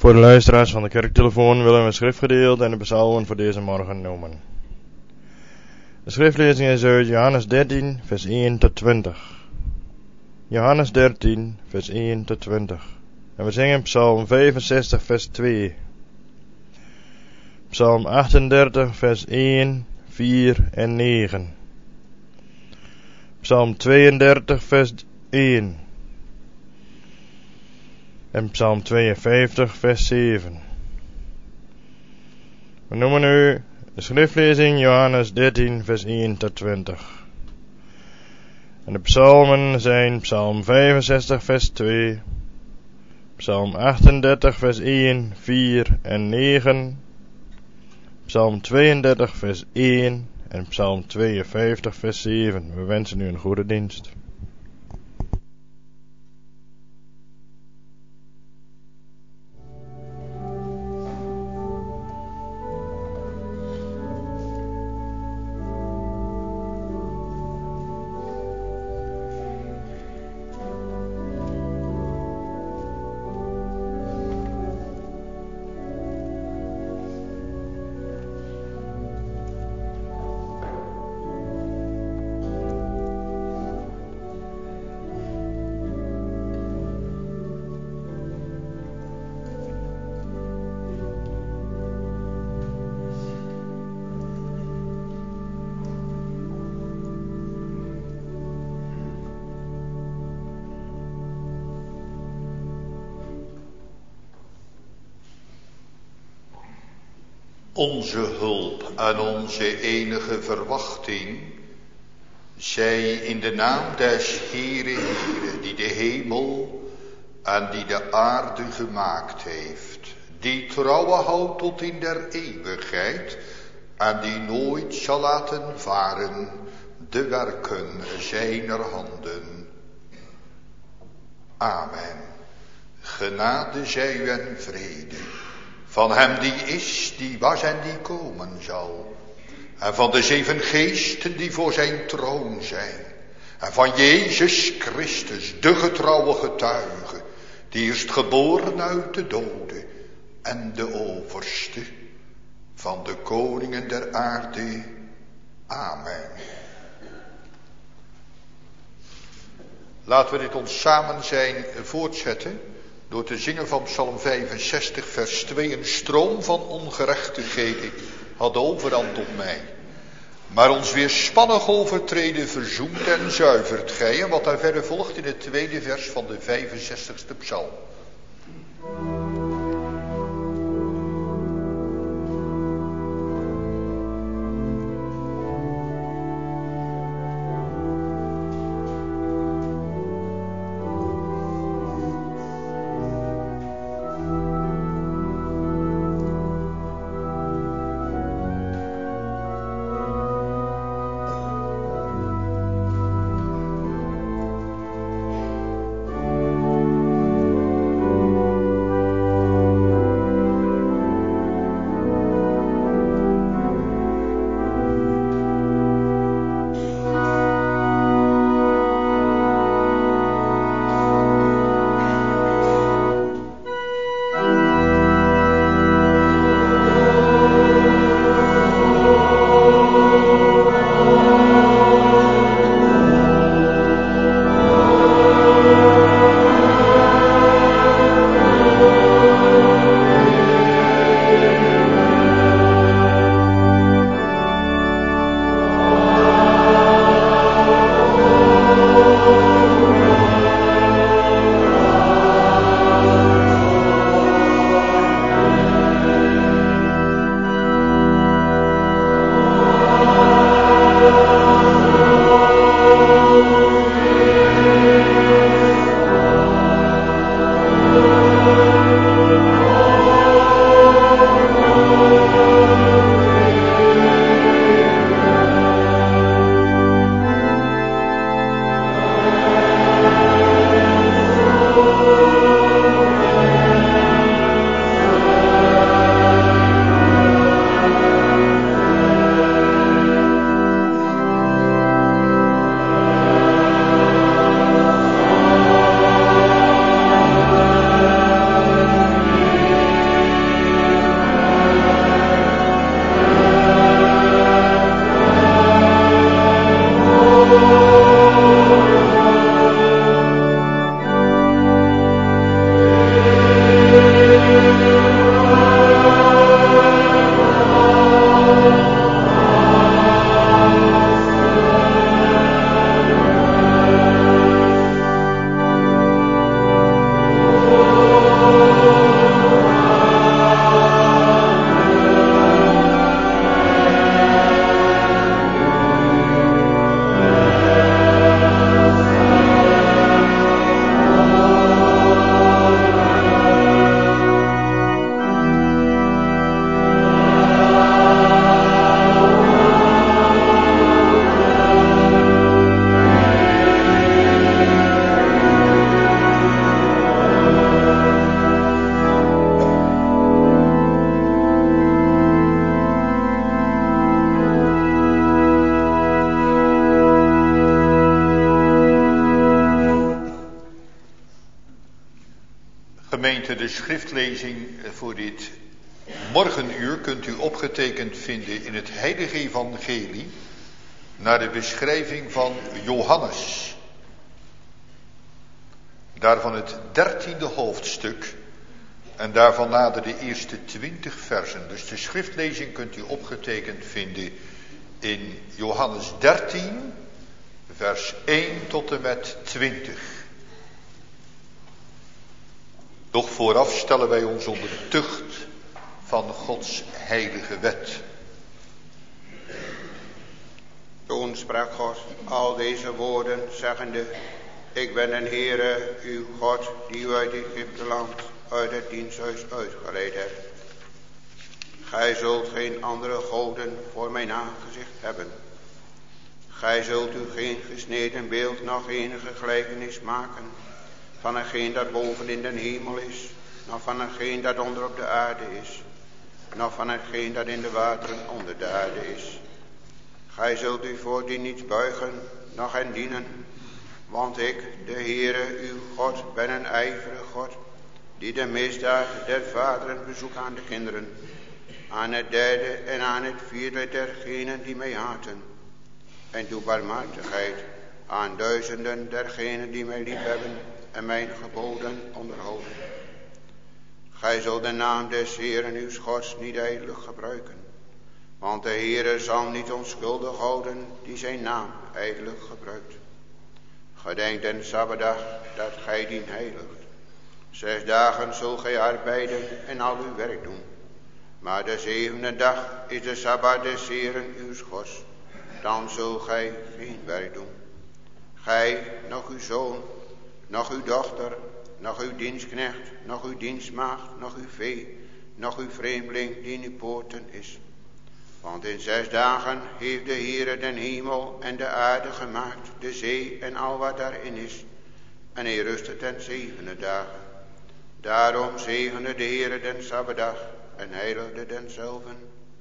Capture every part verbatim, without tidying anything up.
Voor de luisteraars van de kerktelefoon willen we het schriftgedeelte en de psalmen voor deze morgen noemen. De schriftlezing is uit Johannes dertien, vers één tot twintig. Johannes dertien, vers één tot twintig. En we zingen Psalm vijfenzestig, vers twee. Psalm achtendertig, vers één, vier en negen. Psalm tweeëndertig, vers één. En Psalm tweeënvijftig, vers zeven. We noemen nu de schriftlezing Johannes dertien, vers één tot twintig. En de psalmen zijn Psalm vijfenzestig, vers twee, Psalm achtendertig, vers één, vier en negen, Psalm tweeëndertig, vers één en Psalm tweeënvijftig, vers zeven. We wensen u een goede dienst. Onze hulp en onze enige verwachting, zij in de naam des Heere Heere, die de hemel en die de aarde gemaakt heeft, die trouwe houdt tot in der eeuwigheid en die nooit zal laten varen de werken zijner handen. Amen. Genade zij u en vrede. Van hem die is, die was en die komen zal. En van de zeven geesten die voor zijn troon zijn. En van Jezus Christus, de getrouwe getuige, die is geboren uit de doden en de overste van de koningen der aarde. Amen. Laten we dit ons samen zijn voortzetten door te zingen van Psalm vijfenzestig, vers twee. Een stroom van ongerechtigheden had overhand op mij. Maar ons weerspannig overtreden verzoent en zuivert gij. En wat daar verder volgt in het tweede vers van de vijfenzestigste psalm. Gemeente, de schriftlezing voor dit morgenuur kunt u opgetekend vinden in het Heilige Evangelie naar de beschrijving van Johannes. Daarvan het dertiende hoofdstuk en daarvan nader de eerste twintig versen. Dus de schriftlezing kunt u opgetekend vinden in Johannes dertien, vers één tot en met twintig. Doch vooraf stellen wij ons onder de tucht van Gods heilige wet. Toen sprak God al deze woorden, zeggende: Ik ben een Heere, uw God, die u uit Egypteland, uit het diensthuis uitgeleid hebt. Gij zult geen andere goden voor mijn aangezicht hebben. Gij zult u geen gesneden beeld, nog enige gelijkenis maken van hetgeen dat boven in de hemel is, nog van hetgeen dat onder op de aarde is, nog van hetgeen dat in de wateren onder de aarde is. Gij zult u voor die niet buigen, noch hen dienen, want ik, de Heere, uw God, ben een ijverige God, die de misdaad der vaderen bezoekt aan de kinderen, aan het derde en aan het vierde dergenen die mij haten, en doe barmhartigheid aan duizenden dergenen die mij liefhebben en mijn geboden onderhouden. Gij zult de naam des Heeren uw Gods niet ijdelig gebruiken, want de Heere zal niet onschuldig houden die zijn naam ijdelig gebruikt. Gedenk den Sabbatdag dat gij dien heiligt. Zes dagen zult gij arbeiden en al uw werk doen. Maar de zevende dag is de Sabbat des Heeren uw Gods. Dan zult gij geen werk doen. Gij, nog uw zoon, nog uw dochter, nog uw dienstknecht, nog uw dienstmaagd, nog uw vee, nog uw vreemdeling die in uw poorten is. Want in zes dagen heeft de Heere den hemel en de aarde gemaakt, de zee en al wat daarin is. En hij rustte ten zevende dagen. Daarom zegende de Heere den Sabbatdag en heiligde denzelven.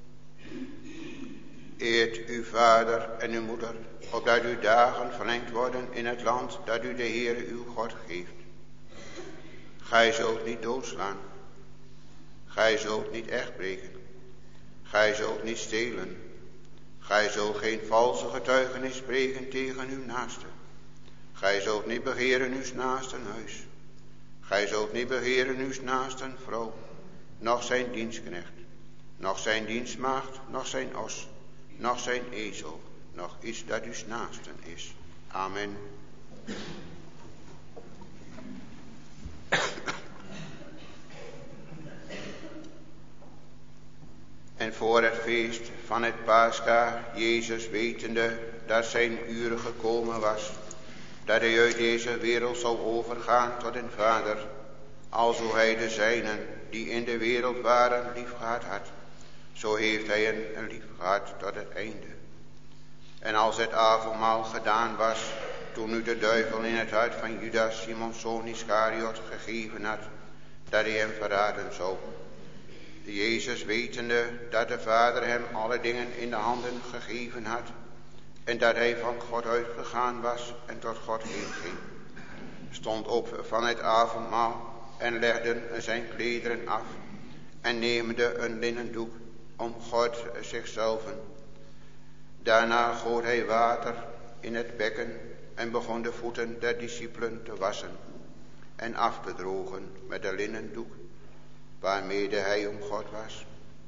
Eert uw vader en uw moeder, opdat uw dagen verlengd worden in het land dat u de Heere uw God geeft. Gij zult niet doodslaan. Gij zult niet echtbreken. Gij zult niet stelen. Gij zult geen valse getuigenis spreken tegen uw naaste. Gij zult niet begeren uw naasten huis. Gij zult niet begeren uw naasten vrouw, noch zijn dienstknecht, noch zijn dienstmaagd, noch zijn os, noch zijn ezel, noch iets dat uw naasten is. Amen. En voor het feest van het Pascha, Jezus wetende dat zijn uur gekomen was, dat hij uit deze wereld zou overgaan tot een Vader, alzo hij de zijnen die in de wereld waren liefgehad had, zo heeft hij hen een liefgehad tot het einde. En als het avondmaal gedaan was, toen nu de duivel in het hart van Judas, Simons zoon Iscariot, gegeven had, dat hij hem verraden zou, Jezus wetende dat de Vader hem alle dingen in de handen gegeven had, en dat hij van God uitgegaan was en tot God heen ging, stond op van het avondmaal en legde zijn klederen af en neemde een linnen doek om God zichzelf. Daarna goot hij water in het bekken en begon de voeten der discipelen te wassen en af te drogen met de linnen doek waarmede hij om God was.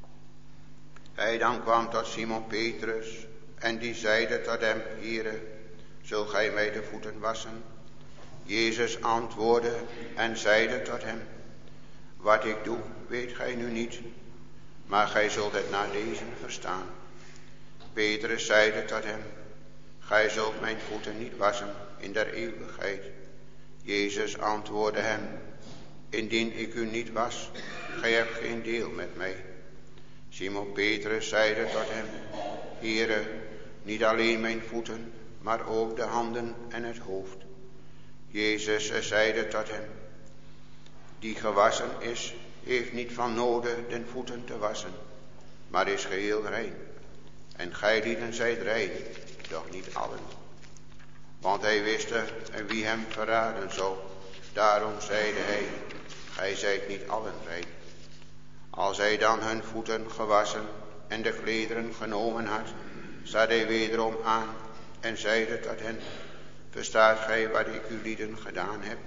Hij dan kwam tot Simon Petrus en die zeide tot hem: Heere, zult gij mij de voeten wassen? Jezus antwoordde en zeide tot hem: Wat ik doe, weet gij nu niet, maar gij zult het na deze verstaan. Petrus zeide tot hem: Gij zult mijn voeten niet wassen in der eeuwigheid. Jezus antwoordde hem: Indien ik u niet was, gij hebt geen deel met mij. Simon Petrus zeide tot hem: Heere, niet alleen mijn voeten, maar ook de handen en het hoofd. Jezus zeide tot hem: Die gewassen is, heeft niet van noden den voeten te wassen, maar is geheel rein. En gij lieden zijt rein, doch niet allen. Want hij wist wie hem verraden zou. Daarom zeide hij: gij zijt niet allen rein. Als hij dan hun voeten gewassen en de klederen genomen had, zat hij wederom aan en zeide tot hen, verstaat gij wat ik u lieden gedaan heb?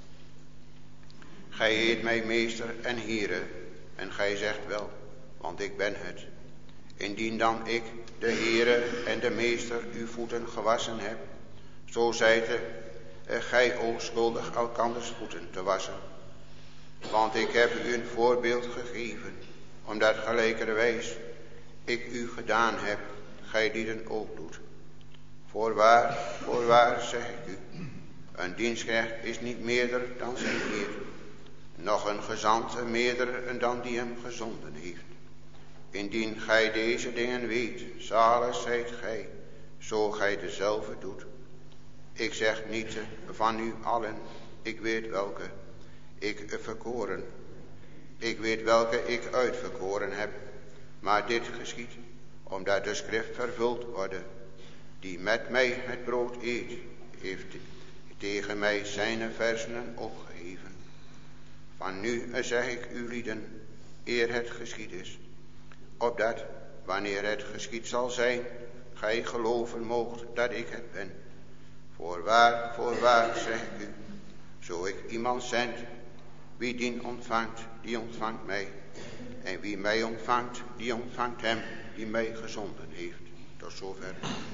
Gij heet mij meester en Heere, en gij zegt wel, want ik ben het. Indien dan ik, de Heere en de meester, uw voeten gewassen heb, zo zijt gij ook schuldig elkanders voeten te wassen. Want ik heb u een voorbeeld gegeven, omdat gelijkerwijs ik u gedaan heb, gij lieden ook doet. Voorwaar, voorwaar zeg ik u, een dienstknecht is niet meerder dan zijn Heer, nog een gezant meerder dan die hem gezonden heeft. Indien gij deze dingen weet, zalig zijt gij, zo gij dezelfde doet. Ik zeg niet van u allen, ik weet welke ik verkoren, ik weet welke ik uitverkoren heb, maar dit geschiet, omdat de schrift vervuld wordt. Die met mij het brood eet, heeft tegen mij zijn versenen opgeheven. Van nu zeg ik u lieden, eer het geschied is, opdat, wanneer het geschied zal zijn, gij geloven moogt dat ik het ben. Voorwaar, voorwaar zeg ik u, zo ik iemand zend, wie dien ontvangt, die ontvangt mij. En wie mij ontvangt, die ontvangt hem, die mij gezonden heeft. Tot zover.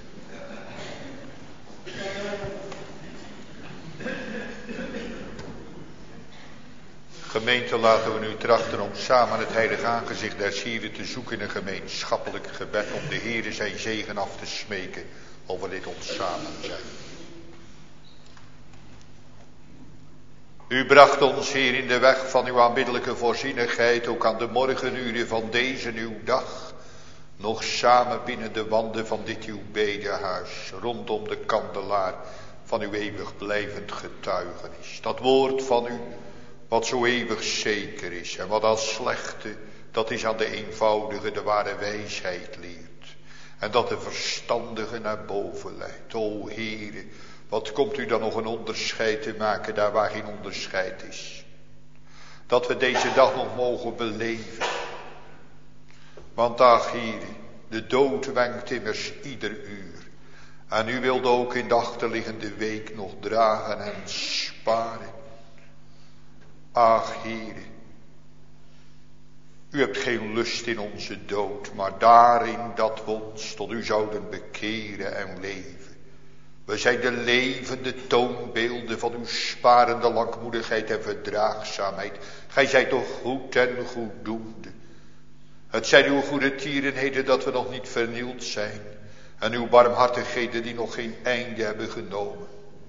Gemeente, laten we nu trachten om samen het heilige aangezicht des Hieren te zoeken in een gemeenschappelijk gebed, om de Heere zijn zegen af te smeken over dit ons samen zijn. U bracht ons, Heer, in de weg van uw aanbiddelijke voorzienigheid, ook aan de morgenuren van deze uw dag, nog samen binnen de wanden van dit uw bedehuis, rondom de kandelaar van uw eeuwig blijvend getuigenis. Dat woord van u, wat zo eeuwig zeker is, en wat als slechte, dat is aan de eenvoudige de ware wijsheid leert, en dat de verstandige naar boven leidt. O Heere, wat komt u dan nog een onderscheid te maken daar waar geen onderscheid is? Dat we deze dag nog mogen beleven. Want ach, Heere, de dood wenkt immers ieder uur. En u wilde ook in de achterliggende week nog dragen en sparen. Ach, Heere, u hebt geen lust in onze dood, maar daarin dat we ons tot u zouden bekeren en leven. We zijn de levende toonbeelden van uw sparende langmoedigheid en verdraagzaamheid. Gij zijt toch goed en goeddoende. Het zijn uw goede tierenheden dat we nog niet vernield zijn. En uw barmhartigheden die nog geen einde hebben genomen.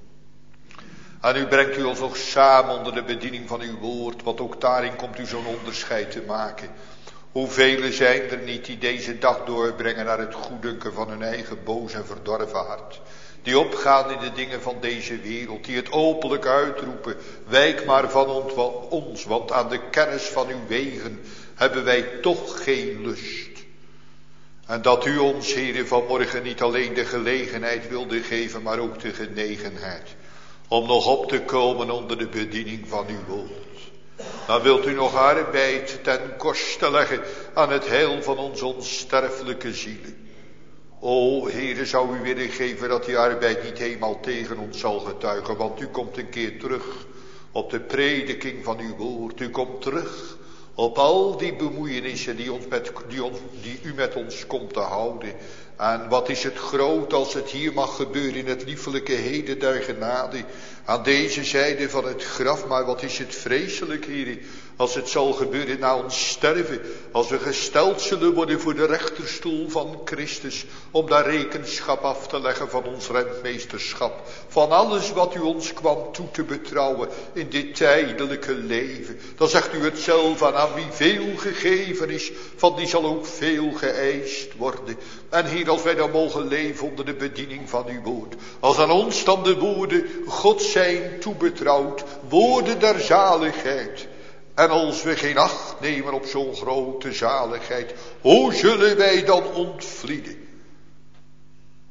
En u brengt u ons nog samen onder de bediening van uw woord. Want ook daarin komt u zo'n onderscheid te maken. Hoeveel zijn er niet die deze dag doorbrengen naar het goeddunken van hun eigen boos en verdorven hart. Die opgaan in de dingen van deze wereld. Die het openlijk uitroepen. Wijk maar van ons, want aan de kennis van uw wegen hebben wij toch geen lust. En dat u ons, Heere, vanmorgen niet alleen de gelegenheid wilde geven, maar ook de genegenheid. Om nog op te komen onder de bediening van uw woord. Dan wilt u nog arbeid ten koste leggen aan het heil van onze onsterfelijke zielen. O, Heere, zou u willen geven dat die arbeid niet eenmaal tegen ons zal getuigen. Want u komt een keer terug op de prediking van uw woord. U komt terug op al die bemoeienissen die, ons met, die, ons, die u met ons komt te houden. En wat is het groot als het hier mag gebeuren in het liefelijke heden der genade. Aan deze zijde van het graf, maar wat is het vreselijk, Heer, als het zal gebeuren na ons sterven. Als we gesteld zullen worden voor de rechterstoel van Christus. Om daar rekenschap af te leggen van ons rentmeesterschap. Van alles wat u ons kwam toe te betrouwen in dit tijdelijke leven. Dan zegt u het zelf aan, aan wie veel gegeven is, van die zal ook veel geëist worden. En Heer, als wij dan mogen leven onder de bediening van uw woord. Als aan ons dan de woorden God zijn toebetrouwd. Woorden der zaligheid. En als we geen acht nemen op zo'n grote zaligheid. Hoe zullen wij dan ontvlieden?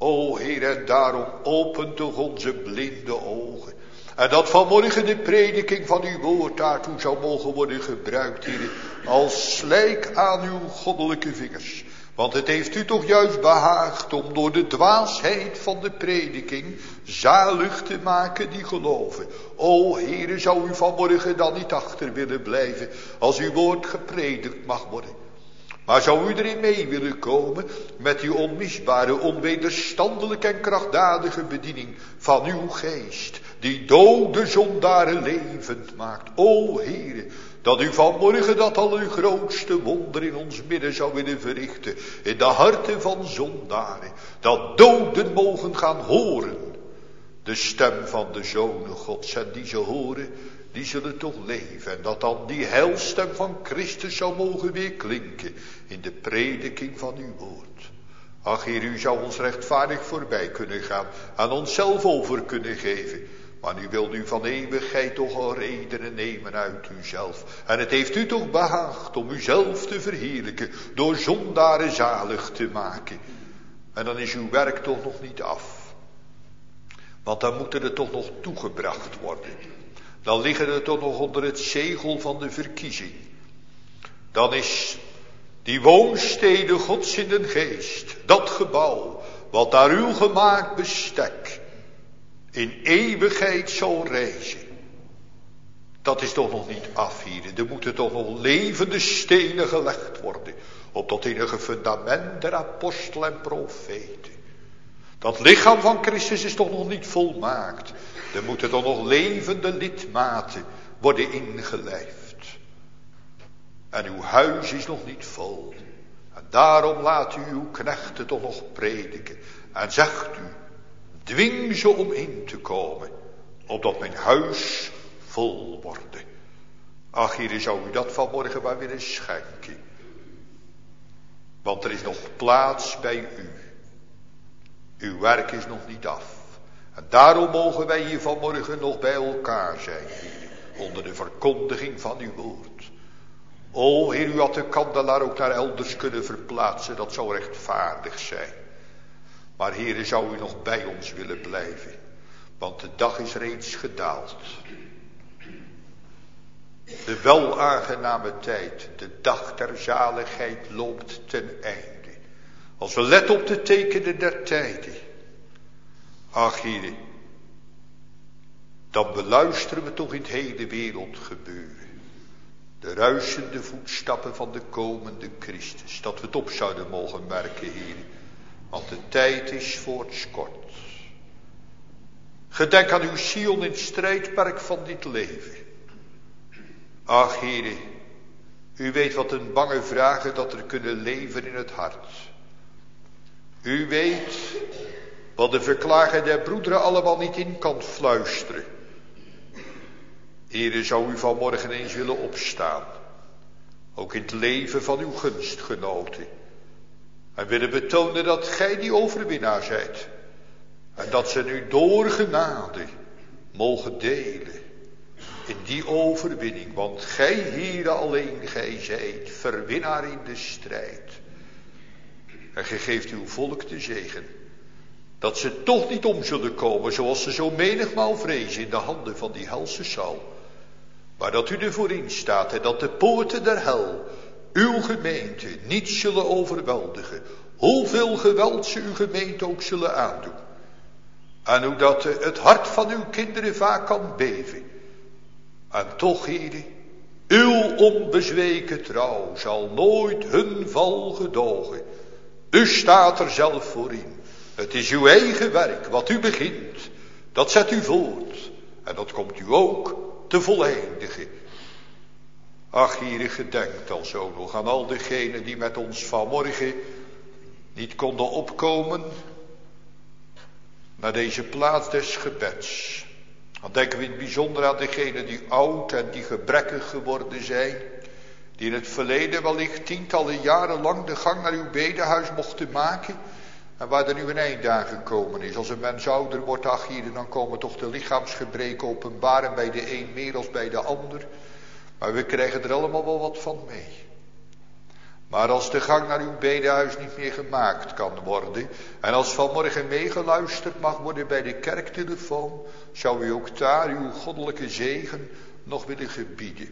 O Heer, en daarom open toch onze blinde ogen. En dat vanmorgen de prediking van uw woord daartoe zou mogen worden gebruikt, Heer, als slijk aan uw goddelijke vingers. Want het heeft u toch juist behaagd om door de dwaasheid van de prediking zalig te maken die geloven. O Heere, zou u vanmorgen dan niet achter willen blijven als uw woord gepredikt mag worden. Maar zou u erin mee willen komen met die onmisbare, onwederstandelijke en krachtdadige bediening van uw geest, die dode zondaren levend maakt. O Heere, dat u vanmorgen dat allergrootste wonder in ons midden zou willen verrichten, in de harten van zondaren, dat doden mogen gaan horen de stem van de Zonen Gods, en die ze horen, die zullen toch leven. En dat dan die heilstem van Christus zou mogen weer klinken in de prediking van uw woord. Ach Heer, u zou ons rechtvaardig voorbij kunnen gaan, aan onszelf over kunnen geven. Maar nu wilt u van eeuwigheid toch al redenen nemen uit uzelf. En het heeft u toch behaagd om uzelf te verheerlijken, door zondaren zalig te maken. En dan is uw werk toch nog niet af. Want dan moet er toch nog toegebracht worden. Dan liggen er toch nog onder het zegel van de verkiezing. Dan is die woonstede Gods in den geest, dat gebouw, wat naar uw gemaakt bestek in eeuwigheid zal reizen. Dat is toch nog niet af, hier. Er moeten toch nog levende stenen gelegd worden op dat enige fundament der apostelen en profeten. Dat lichaam van Christus is toch nog niet volmaakt. Er moeten toch nog levende lidmaten worden ingelijfd. En uw huis is nog niet vol. En daarom laat u uw knechten toch nog prediken. En zegt u, dwing ze om in te komen, opdat mijn huis vol worden. Ach, Heer, zou u dat vanmorgen maar willen schenken. Want er is nog plaats bij u. Uw werk is nog niet af. En daarom mogen wij hier vanmorgen nog bij elkaar zijn, Heer, onder de verkondiging van uw woord. O Heer, u had de kandelaar ook naar elders kunnen verplaatsen, dat zou rechtvaardig zijn. Maar Heer, zou u nog bij ons willen blijven, want de dag is reeds gedaald. De welaangename tijd, de dag der zaligheid loopt ten einde. Als we letten op de tekenen der tijden. Ach Heer, dan beluisteren we toch in het hele wereld gebeuren. De ruisende voetstappen van de komende Christus. Dat we het op zouden mogen merken, Heer. Want de tijd is voorts kort. Gedenk aan uw Sion in het strijdperk van dit leven. Ach Heer, u weet wat een bange vragen dat er kunnen leven in het hart. U weet wat de verklager der broederen allemaal niet in kan fluisteren. Heere, zou u vanmorgen eens willen opstaan. Ook in het leven van uw gunstgenoten. En willen betonen dat gij die overwinnaar zijt. En dat ze nu door genade mogen delen in die overwinning. Want gij, Heere, alleen gij zijt verwinnaar in de strijd. En gij geeft uw volk de zegen. Dat ze toch niet om zullen komen zoals ze zo menigmaal vrezen in de handen van die helse Saul. Maar dat u ervoor instaat en dat de poorten der hel uw gemeente niet zullen overweldigen. Hoeveel geweld ze uw gemeente ook zullen aandoen. En hoe dat het hart van uw kinderen vaak kan beven. En toch, Heere, uw onbezweken trouw zal nooit hun val gedogen. U staat er zelf voor in. Het is uw eigen werk, wat u begint. Dat zet u voort. En dat komt u ook te voleindigen. Ach, Heere, gedenkt al zo nog aan al degenen die met ons vanmorgen niet konden opkomen naar deze plaats des gebeds. Dan denken we in het bijzonder aan degenen die oud en die gebrekkig geworden zijn. Die in het verleden wellicht tientallen jaren lang de gang naar uw bedehuis mochten maken. En waar er nu een eind aan gekomen is. Als een mens ouder wordt, ach hier, dan komen toch de lichaamsgebreken openbaren bij de een meer als bij de ander. Maar we krijgen er allemaal wel wat van mee. Maar als de gang naar uw bedehuis niet meer gemaakt kan worden, en als vanmorgen meegeluisterd mag worden bij de kerktelefoon, zou u ook daar uw goddelijke zegen nog willen gebieden.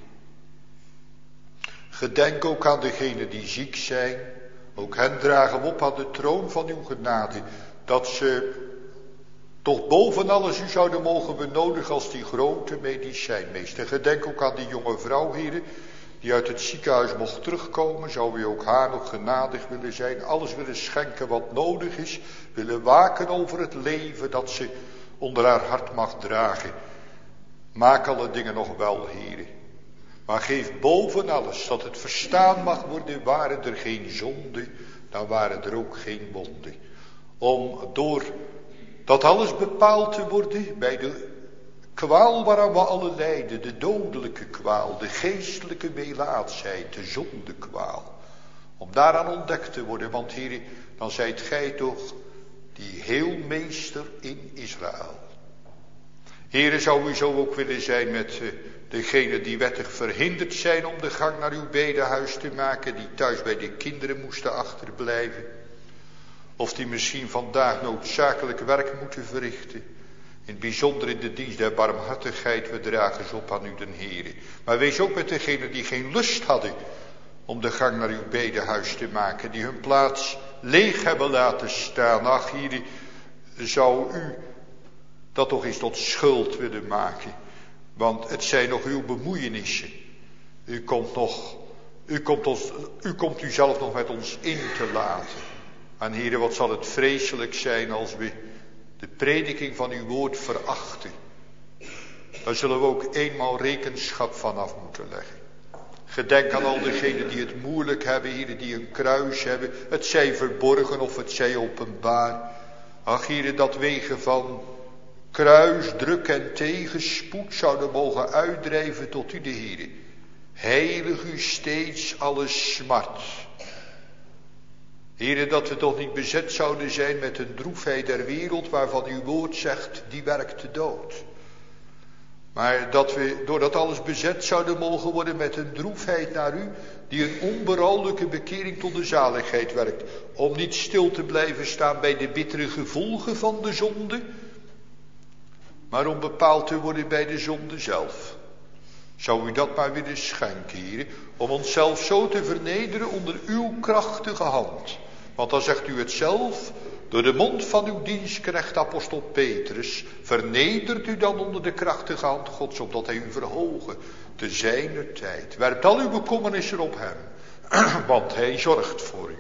Gedenk ook aan degenen die ziek zijn. Ook hen dragen we op aan de troon van uw genade, dat ze toch boven alles u zouden mogen benodigen als die grote medicijnmeester. Gedenk ook aan die jonge vrouw, heren, die uit het ziekenhuis mocht terugkomen. Zou u ook haar nog genadig willen zijn, alles willen schenken wat nodig is, willen waken over het leven dat ze onder haar hart mag dragen. Maak alle dingen nog wel, heren. Maar geef boven alles dat het verstaan mag worden, waren er geen zonde, dan waren er ook geen wonden. Om door dat alles bepaald te worden bij de kwaal waaraan we alle lijden, de dodelijke kwaal, de geestelijke melaatsheid, de zondekwaal. Om daaraan ontdekt te worden, want heren, dan zijt gij toch die heelmeester in Israël. Heren, zou u zo ook willen zijn met uh, degenen die wettig verhinderd zijn om de gang naar uw bedehuis te maken, die thuis bij de kinderen moesten achterblijven. Of die misschien vandaag noodzakelijk werk moeten verrichten. In het bijzonder in de dienst der barmhartigheid, we dragen ze op aan u den Heere. Maar wees ook met degenen die geen lust hadden om de gang naar uw bedehuis te maken, die hun plaats leeg hebben laten staan. Ach, Heere, zou u dat toch eens tot schuld willen maken. Want het zijn nog uw bemoeienissen. U komt nog, u komt ons, u komt u zelf nog met ons in te laten. En Heere, wat zal het vreselijk zijn als we de prediking van uw woord verachten. Daar zullen we ook eenmaal rekenschap vanaf moeten leggen. Gedenk aan al degenen die het moeilijk hebben, Heere, die een kruis hebben. Het zij verborgen of het zij openbaar. Ach, Heere, dat wegen van kruis, druk en tegenspoed zouden mogen uitdrijven tot u de Heere. Heilig u steeds alle smart. Heere, dat we toch niet bezet zouden zijn met een droefheid der wereld, waarvan uw woord zegt, die werkt de dood. Maar dat we door dat alles bezet zouden mogen worden met een droefheid naar u, die een onberouwelijke bekering tot de zaligheid werkt. Om niet stil te blijven staan bij de bittere gevolgen van de zonde, maar om bepaald te worden bij de zonde zelf. Zou u dat maar willen schenken, Heere, om onszelf zo te vernederen onder uw krachtige hand. Want dan zegt u het zelf, door de mond van uw dienstknecht apostel Petrus, vernedert u dan onder de krachtige hand Gods, opdat hij u verhogen te zijner tijd. Werpt al uw bekommernissen op hem, want hij zorgt voor u.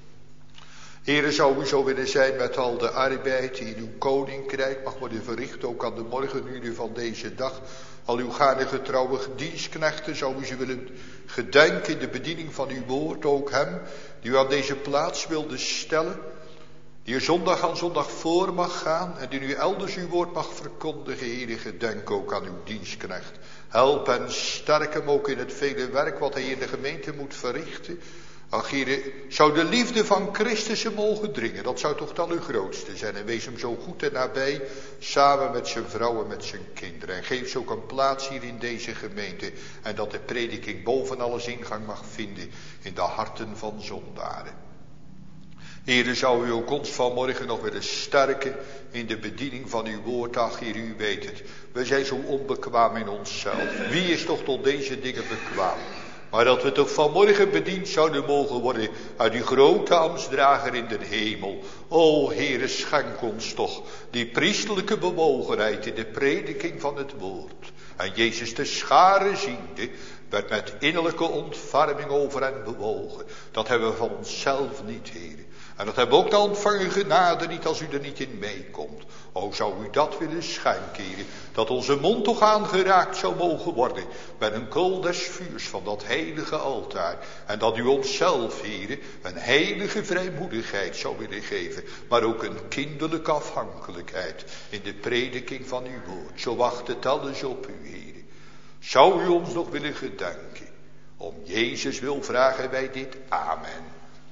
Heere, zou u zo willen zijn met al de arbeid die in uw koninkrijk mag worden verricht, ook aan de morgenuren van deze dag. Al uw gaarne getrouwe dienstknechten, zou u ze willen gedenken in de bediening van uw woord, ook hem die u aan deze plaats wilde stellen, die er zondag aan zondag voor mag gaan en die nu elders uw woord mag verkondigen. Heere, gedenk ook aan uw dienstknecht. Help en sterk hem ook in het vele werk wat hij in de gemeente moet verrichten. Ach, Heere, zou de liefde van Christus hem mogen dringen, dat zou toch dan uw grootste zijn. En wees hem zo goed en nabij, samen met zijn vrouw en met zijn kinderen. En geef ze ook een plaats hier in deze gemeente. En dat de prediking boven alles ingang mag vinden in de harten van zondaren. Heere, zou u ook ons vanmorgen nog willen sterken in de bediening van uw woord. Ach, Heer, u weet het. We zijn zo onbekwaam in onszelf. Wie is toch tot deze dingen bekwaam? Maar dat we toch vanmorgen bediend zouden mogen worden uit die grote ambtsdrager in de hemel. O Heere, schenk ons toch die priesterlijke bewogenheid in de prediking van het woord. En Jezus de schare ziende, werd met innerlijke ontferming over hen bewogen. Dat hebben we van onszelf niet, Heere. En dat hebben we ook de ontvangen genade niet als u er niet in meekomt. O, zou u dat willen schenken, Heere, dat onze mond toch aangeraakt zou mogen worden met een kool des vuurs van dat heilige altaar. En dat u onszelf, Heere, een heilige vrijmoedigheid zou willen geven, maar ook een kinderlijke afhankelijkheid in de prediking van uw woord. Zo wacht het alles op u, Heere. Zou u ons nog willen gedenken? Om Jezus wil vragen wij dit. Amen.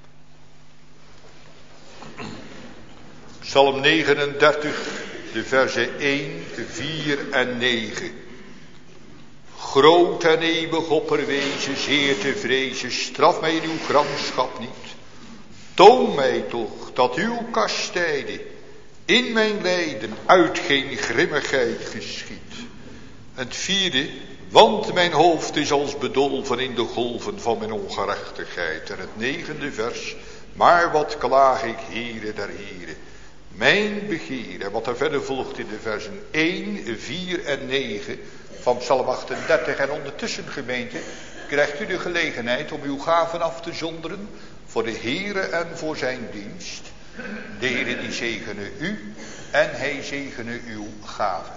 Psalm negenendertig, de versen één, vier en negen. groot en eeuwig opperwezen, zeer te vrezen, straf mij in uw gramschap niet. Toon mij toch dat uw kastijden in mijn lijden uit geen grimmigheid geschiet. Het vierde, want mijn hoofd is als bedolven in de golven van mijn ongerechtigheid. En het negende vers, maar wat klaag ik, Heere der Heren. Mijn begeer, en wat er verder volgt in de versen één, vier en negen van Psalm achtendertig. En ondertussen, gemeente, krijgt u de gelegenheid om uw gaven af te zonderen voor de Heere en voor zijn dienst. De Heere die zegene u en hij zegene uw gaven.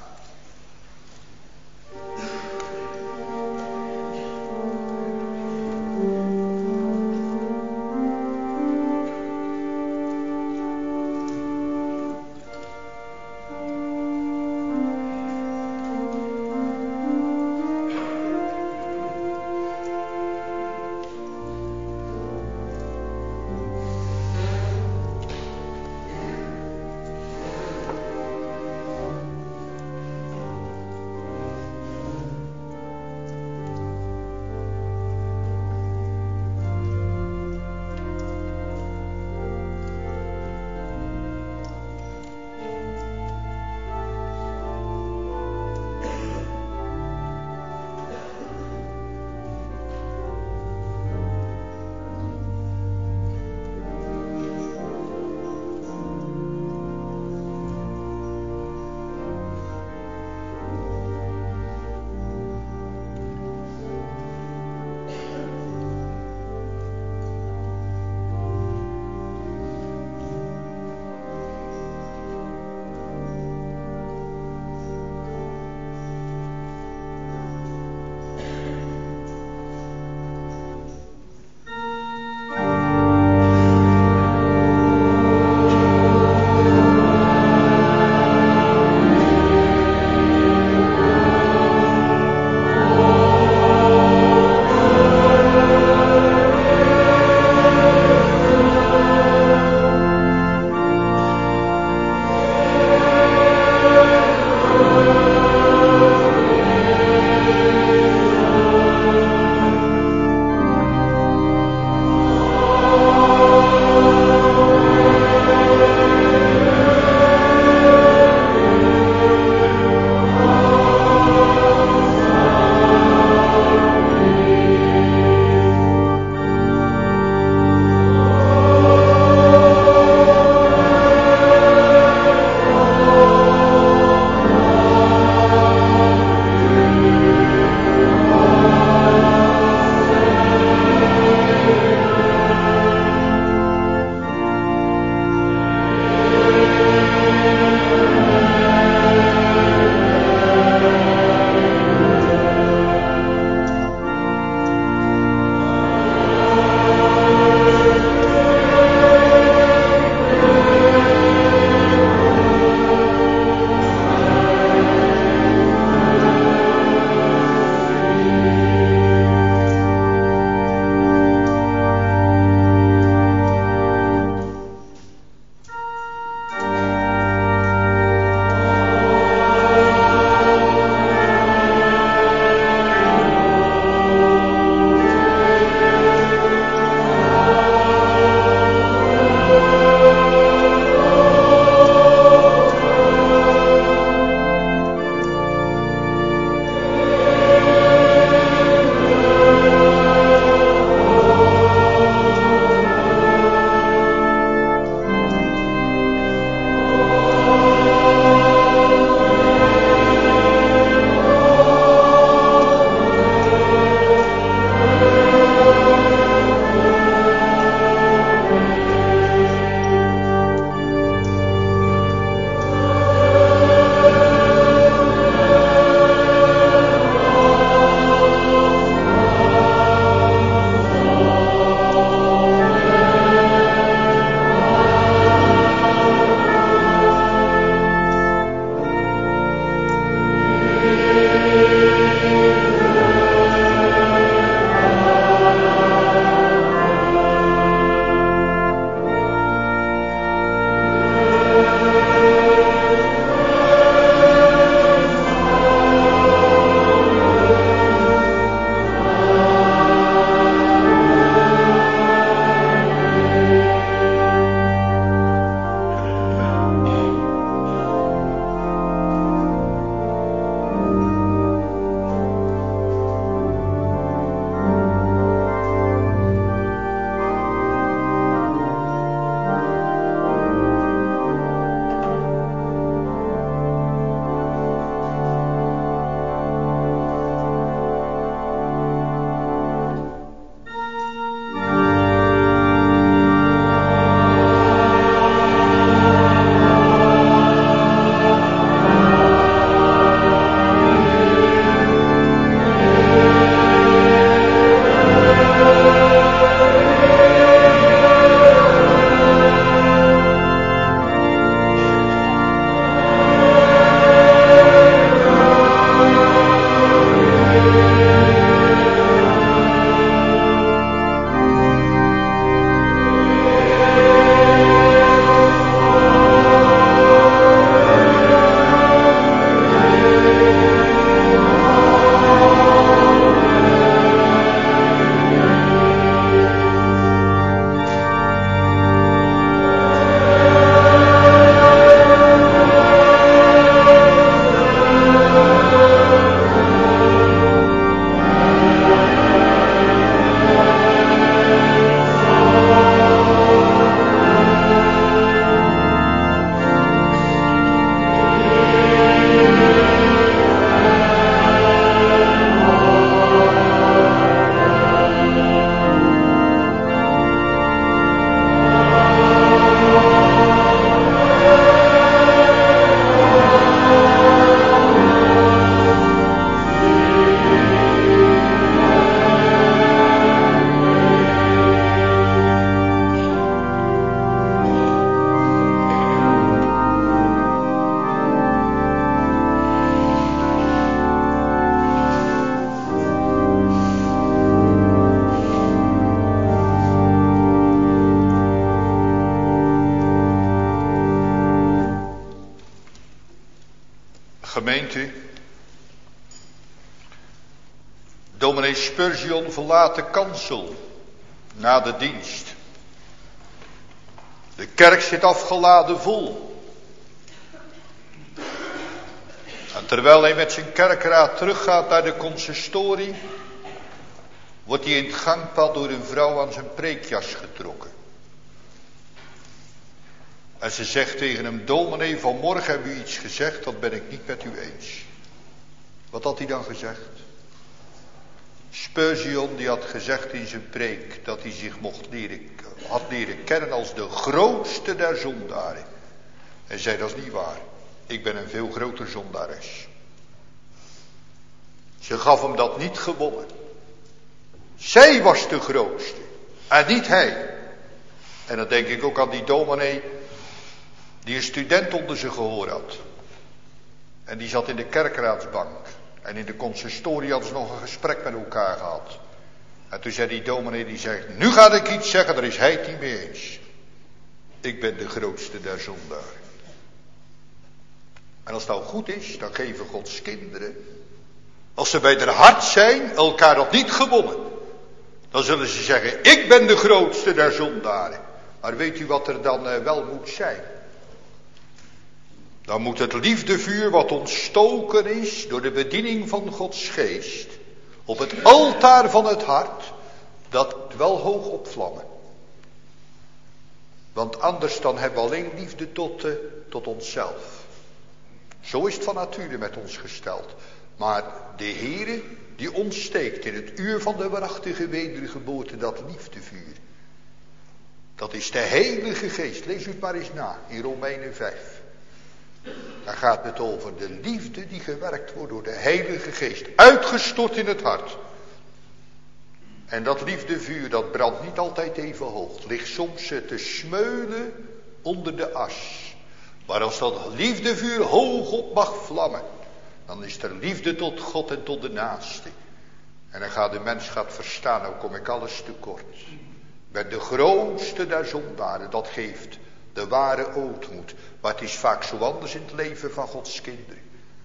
gemeente. Dominee Spurgeon verlaat de kansel na de dienst. De kerk zit afgeladen vol. En terwijl hij met zijn kerkraad teruggaat naar de consistorie, wordt hij in het gangpad door een vrouw aan zijn preekjas getrokken. En ze zegt tegen hem: dominee, vanmorgen hebben u iets gezegd, dat ben ik niet met u eens. Wat had hij dan gezegd? Spurgeon die had gezegd in zijn preek dat hij zich mocht leren, had leren kennen als de grootste der zondaren. Hij zei: dat is niet waar. Ik ben een veel groter zondares. Ze gaf hem dat niet gewonnen. Zij was de grootste en niet hij. En dan denk ik ook aan die dominee die een student onder zijn gehoor had. En die zat in de kerkraadsbank. En in de consistorie hadden ze nog een gesprek met elkaar gehad. En toen zei die dominee, die zegt: nu ga ik iets zeggen, daar is hij het niet mee eens. Ik ben de grootste der zondaren. En als het nou goed is, dan geven Gods kinderen, als ze bij haar hart zijn, elkaar dat niet gewonnen. Dan zullen ze zeggen: ik ben de grootste der zondaren. Maar weet u wat er dan uh, wel moet zijn? Dan moet het liefdevuur wat ontstoken is door de bediening van Gods geest op het altaar van het hart, dat moet wel hoog opvlammen. Want anders dan hebben we alleen liefde tot, uh, tot onszelf. Zo is het van nature met ons gesteld. Maar de Heere die ontsteekt in het uur van de waarachtige wedergeboorte dat liefdevuur. Dat is de Heilige Geest. Lees u het maar eens na in Romeinen vijf. Daar gaat het over de liefde die gewerkt wordt door de Heilige Geest. Uitgestort in het hart. En dat liefdevuur dat brandt niet altijd even hoog. Het ligt soms te smeulen onder de as. Maar als dat liefdevuur hoog op mag vlammen, dan is er liefde tot God en tot de naaste. En dan gaat de mens gaat verstaan: nou kom ik alles tekort. Ik ben de grootste der zondaren. Dat geeft de ware ootmoed. Maar het is vaak zo anders in het leven van Gods kinderen.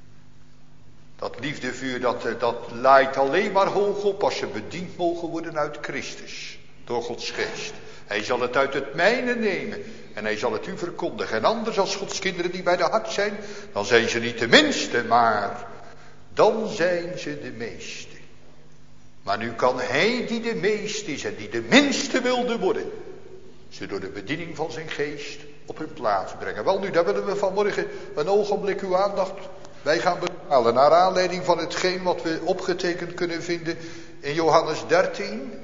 Dat liefdevuur dat, dat laait alleen maar hoog op als ze bediend mogen worden uit Christus. Door Gods geest. Hij zal het uit het mijne nemen. En hij zal het u verkondigen. En anders als Gods kinderen die bij de hart zijn, dan zijn ze niet de minste, maar dan zijn ze de meeste. Maar nu kan hij die de meeste is en die de minste wilde worden, ze door de bediening van zijn geest op hun plaats brengen. Wel nu, daar willen we vanmorgen een ogenblik uw aandacht bij gaan bepalen. Naar aanleiding van hetgeen wat we opgetekend kunnen vinden in Johannes dertien.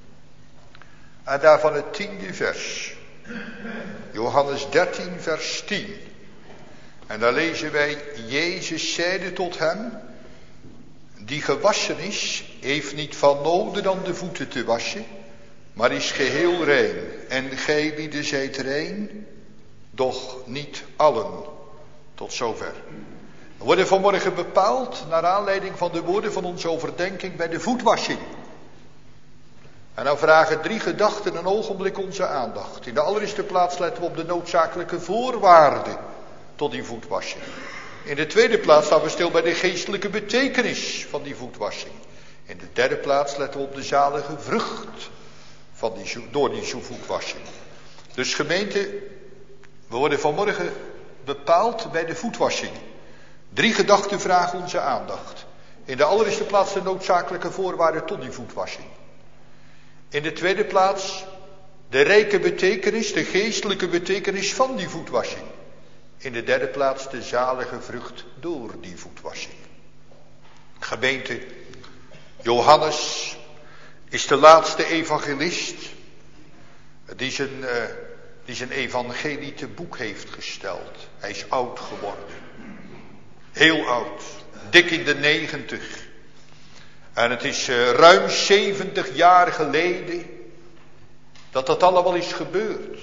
En daarvan het tiende vers. Johannes dertien vers tien. En daar lezen wij: Jezus zeide tot hem: die gewassen is, heeft niet van noden dan de voeten te wassen, maar is geheel rein. En gij lieden zijt rein, doch niet allen. Tot zover. We worden vanmorgen bepaald naar aanleiding van de woorden van onze overdenking bij de voetwassing. En dan vragen drie gedachten een ogenblik onze aandacht. In de allereerste plaats letten we op de noodzakelijke voorwaarden tot die voetwassing. In de tweede plaats staan we stil bij de geestelijke betekenis van die voetwassing. In de derde plaats letten we op de zalige vrucht van die, door die voetwassing. Dus gemeente, we worden vanmorgen bepaald bij de voetwassing. Drie gedachten vragen onze aandacht. In de allereerste plaats de noodzakelijke voorwaarden tot die voetwassing. In de tweede plaats de rijke betekenis, de geestelijke betekenis van die voetwassing. In de derde plaats de zalige vrucht door die voetwassing. Gemeente, Johannes is de laatste evangelist die zijn, uh, die zijn evangelie te boek heeft gesteld. Hij is oud geworden. Heel oud. Dik in de negentig. En het is uh, ruim zeventig jaar geleden dat dat allemaal is gebeurd.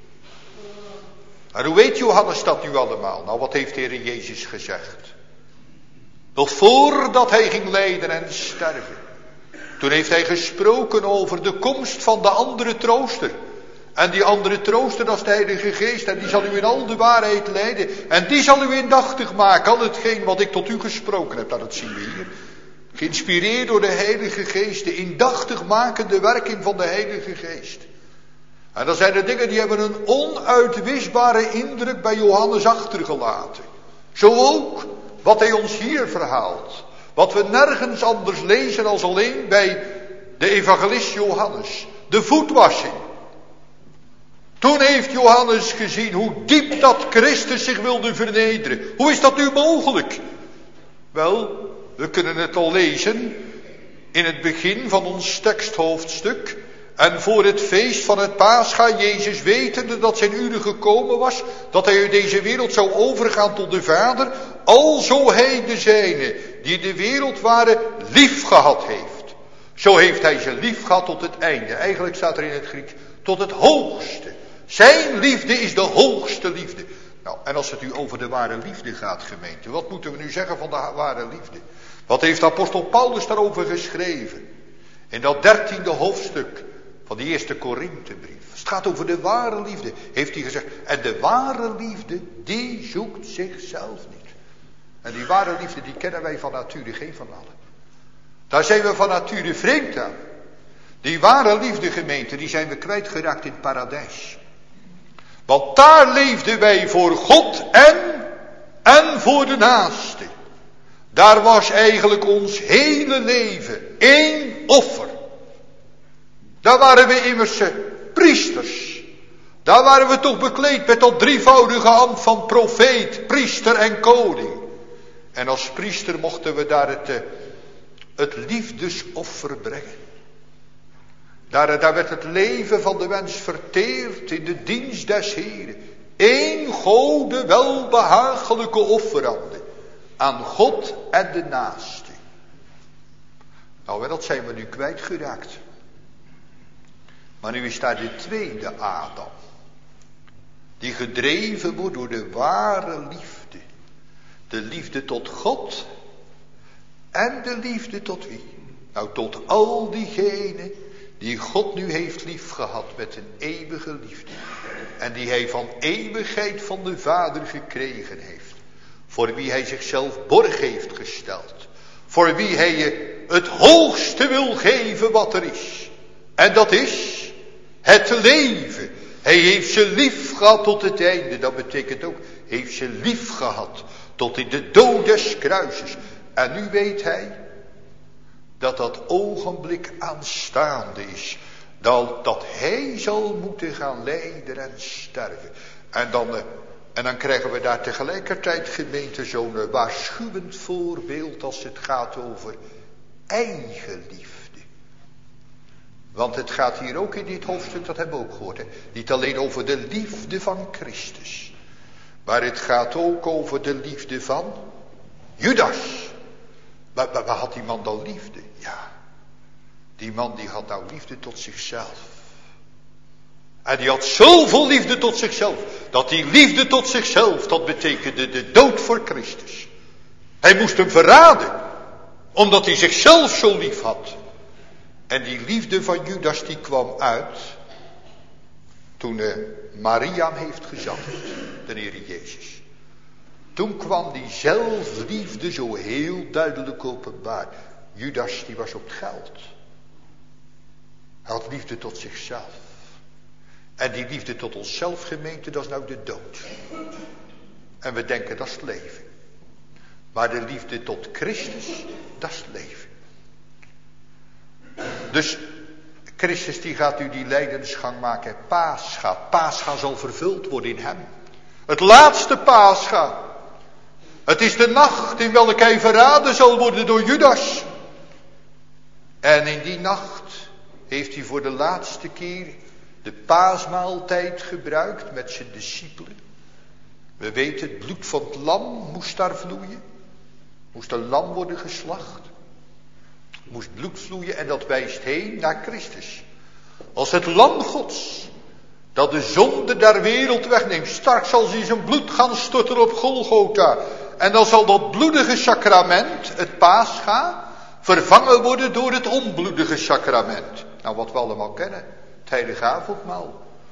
Maar hoe weet Johannes dat nu allemaal? Nou, wat heeft de Heer Jezus gezegd? Nog voordat hij ging lijden en sterven. Toen heeft hij gesproken over de komst van de andere trooster. En die andere trooster, dat is de Heilige Geest. En die zal u in al de waarheid leiden. En die zal u indachtig maken. Al hetgeen wat ik tot u gesproken heb. Nou, dat zien we hier. Geïnspireerd door de Heilige Geest. De indachtig makende werking van de Heilige Geest. En dat zijn de dingen die hebben een onuitwisbare indruk bij Johannes achtergelaten. Zo ook wat hij ons hier verhaalt. Wat we nergens anders lezen als alleen bij de evangelist Johannes. De voetwassing. Toen heeft Johannes gezien hoe diep dat Christus zich wilde vernederen. Hoe is dat nu mogelijk? Wel, we kunnen het al lezen in het begin van ons teksthoofdstuk. En voor het feest van het Pascha, Jezus wetende dat zijn uur gekomen was, dat hij uit deze wereld zou overgaan tot de Vader, alzo hij de zijnen, die in de wereld waren, lief gehad heeft. Zo heeft hij ze lief gehad tot het einde. Eigenlijk staat er in het Grieks, tot het hoogste. Zijn liefde is de hoogste liefde. Nou, en als het u over de ware liefde gaat, gemeente, wat moeten we nu zeggen van de ware liefde? Wat heeft apostel Paulus daarover geschreven? In dat dertiende hoofdstuk van die eerste Korinthebrief. Het gaat over de ware liefde, heeft hij gezegd. En de ware liefde, die zoekt zichzelf niet. En die ware liefde, die kennen wij van nature geen van allen. Daar zijn we van nature vreemd aan. Die ware liefde, gemeente, die zijn we kwijtgeraakt in het paradijs. Want daar leefden wij voor God en, en voor de naaste. Daar was eigenlijk ons hele leven één offer. Daar waren we immers priesters. Daar waren we toch bekleed met dat drievoudige ambt van profeet, priester en koning. En als priester mochten we daar het, het liefdesoffer brengen. Daar, daar werd het leven van de mens verteerd in de dienst des Heren. Eén gode welbehagelijke offerande. Aan God en de naaste. Nou, en dat zijn we nu kwijtgeraakt. Maar nu is daar de tweede Adam. Die gedreven wordt door de ware liefde. De liefde tot God. En de liefde tot wie? Nou, tot al diegenen die God nu heeft liefgehad met een eeuwige liefde. En die hij van eeuwigheid van de Vader gekregen heeft. Voor wie hij zichzelf borg heeft gesteld. Voor wie hij je het hoogste wil geven wat er is. En dat is het leven. Hij heeft ze lief gehad tot het einde. Dat betekent ook, heeft ze lief gehad tot in de dood des kruises. En nu weet hij dat dat ogenblik aanstaande is. Dat, dat hij zal moeten gaan lijden en sterven. En dan, en dan krijgen we daar tegelijkertijd, gemeente, zo'n waarschuwend voorbeeld als het gaat over eigenliefde. Want het gaat hier ook in dit hoofdstuk, dat hebben we ook gehoord, hè? Niet alleen over de liefde van Christus. Maar het gaat ook over de liefde van Judas. Waar, waar, waar had die man dan liefde? Ja, die man die had nou liefde tot zichzelf. En die had zoveel liefde tot zichzelf. Dat die liefde tot zichzelf, dat betekende de dood voor Christus. Hij moest hem verraden. Omdat hij zichzelf zo lief had. En die liefde van Judas die kwam uit. Toen uh, Maria hem heeft gezalfd. De Heer Jezus. Toen kwam die zelfliefde zo heel duidelijk openbaar. Judas die was op het geld. Hij had liefde tot zichzelf. En die liefde tot onszelf, gemeente, dat is nou de dood. En we denken dat is het leven. Maar de liefde tot Christus, dat is het leven. Dus Christus die gaat u die lijdensgang maken. Pascha. Pascha zal vervuld worden in hem. Het laatste Pascha. Het is de nacht in welke hij verraden zal worden door Judas. En in die nacht heeft hij voor de laatste keer de paasmaaltijd gebruikt met zijn discipelen. We weten, het bloed van het lam moest daar vloeien. Moest een lam worden geslacht. Moest bloed vloeien en dat wijst heen naar Christus. Als het lam Gods, dat de zonde der wereld wegneemt. Straks zal hij zijn bloed gaan storten op Golgotha. En dan zal dat bloedige sacrament, het Pascha, vervangen worden door het onbloedige sacrament. Nou, wat we allemaal kennen. Het heilige avondmaal.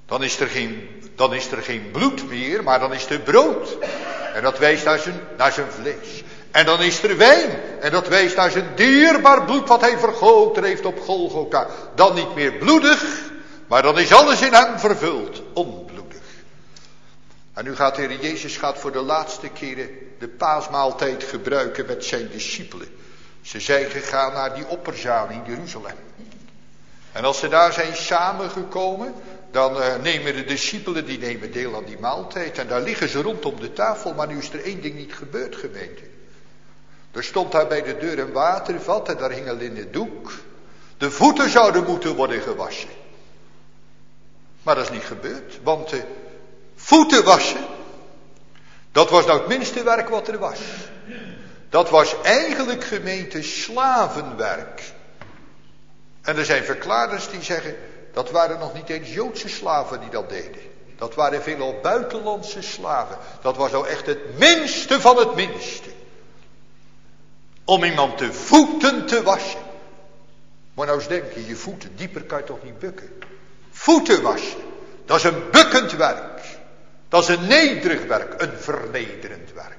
Dan is er geen, dan is er geen bloed meer, maar dan is er brood. En dat wijst naar zijn, naar zijn vlees. En dan is er wijn. En dat wijst naar zijn dierbaar bloed wat hij vergoten heeft op Golgotha. Dan niet meer bloedig, maar dan is alles in hem vervuld. Onbloedig. En nu gaat de Heer Jezus gaat voor de laatste keren de paasmaaltijd gebruiken met zijn discipelen. Ze zijn gegaan naar die opperzaal in Jeruzalem. En als ze daar zijn samengekomen, dan uh, nemen de discipelen, die nemen deel aan die maaltijd. En daar liggen ze rondom de tafel, maar nu is er één ding niet gebeurd, gemeente. Er stond daar bij de deur een watervat en daar hing een linnen doek. De voeten zouden moeten worden gewassen. Maar dat is niet gebeurd, want de voeten wassen, dat was nou het minste werk wat er was. Dat was eigenlijk, gemeente, slavenwerk. En er zijn verklaarders die zeggen, dat waren nog niet eens Joodse slaven die dat deden. Dat waren veelal buitenlandse slaven. Dat was nou echt het minste van het minste. Om iemand de voeten te wassen. Maar nou eens denken, je voeten, dieper kan je toch niet bukken. Voeten wassen, dat is een bukkend werk. Dat is een nederig werk, een vernederend werk.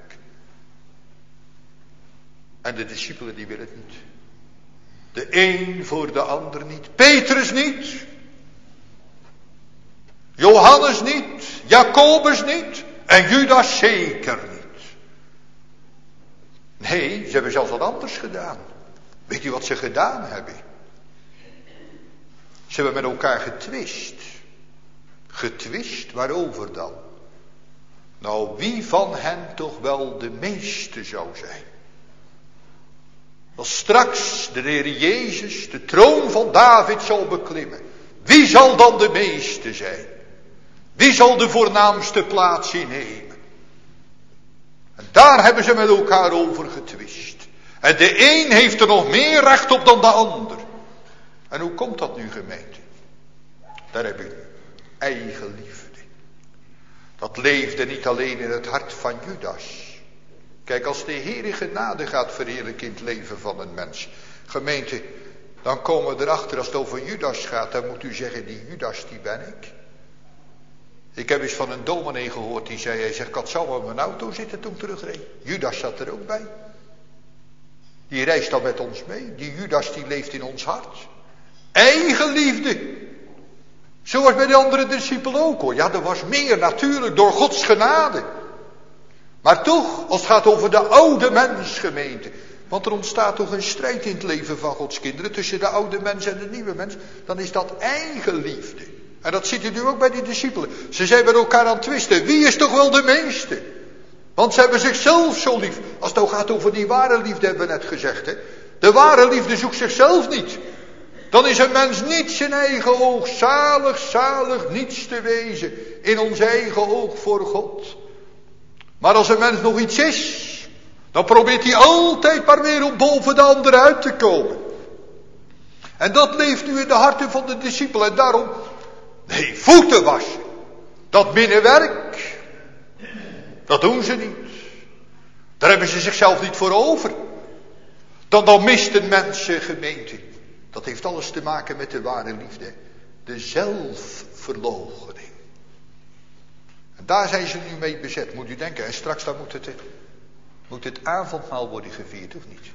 En de discipelen die willen het niet. De een voor de ander niet. Petrus niet. Johannes niet. Jacobus niet. En Judas zeker niet. Nee, ze hebben zelfs wat anders gedaan. Weet u wat ze gedaan hebben? Ze hebben met elkaar getwist. Getwist, waarover dan? Nou, wie van hen toch wel de meeste zou zijn? Als straks de Heer Jezus de troon van David zal beklimmen. Wie zal dan de meeste zijn? Wie zal de voornaamste plaats innemen? En daar hebben ze met elkaar over getwist. En de een heeft er nog meer recht op dan de ander. En hoe komt dat nu, gemeente? Daar heb ik eigen liefde. Dat leefde niet alleen in het hart van Judas. Kijk, als de Heer genade gaat verheerlijken in het leven van een mens. Gemeente, dan komen we erachter als het over Judas gaat. Dan moet u zeggen, die Judas, die ben ik. Ik heb eens van een dominee gehoord, die zei, hij zegt, ik had zo in mijn auto zitten toen ik terugreed. Judas zat er ook bij. Die reist dan met ons mee. Die Judas, die leeft in ons hart. Eigen liefde. Zoals bij de andere discipelen ook hoor. Ja, er was meer natuurlijk door Gods genade. Maar toch, als het gaat over de oude mens, gemeente. Want er ontstaat toch een strijd in het leven van Gods kinderen. Tussen de oude mens en de nieuwe mens. Dan is dat eigen liefde. En dat ziet u nu ook bij die discipelen. Ze zijn met elkaar aan het twisten. Wie is toch wel de meeste? Want ze hebben zichzelf zo lief. Als het nou gaat over die ware liefde, hebben we net gezegd. Hè? De ware liefde zoekt zichzelf niet. Dan is een mens niet zijn eigen oog. Zalig, zalig, niets te wezen. In ons eigen oog voor God. Maar als een mens nog iets is, dan probeert hij altijd maar weer om boven de ander uit te komen. En dat leeft nu in de harten van de discipelen. En daarom, nee, voeten wassen. Dat binnenwerk, dat doen ze niet. Daar hebben ze zichzelf niet voor over. Dan, dan mist een mens, gemeente. Dat heeft alles te maken met de ware liefde. De zelfverloochening. En daar zijn ze nu mee bezet, moet u denken. En straks dan moet het, moet het avondmaal worden gevierd, of niet?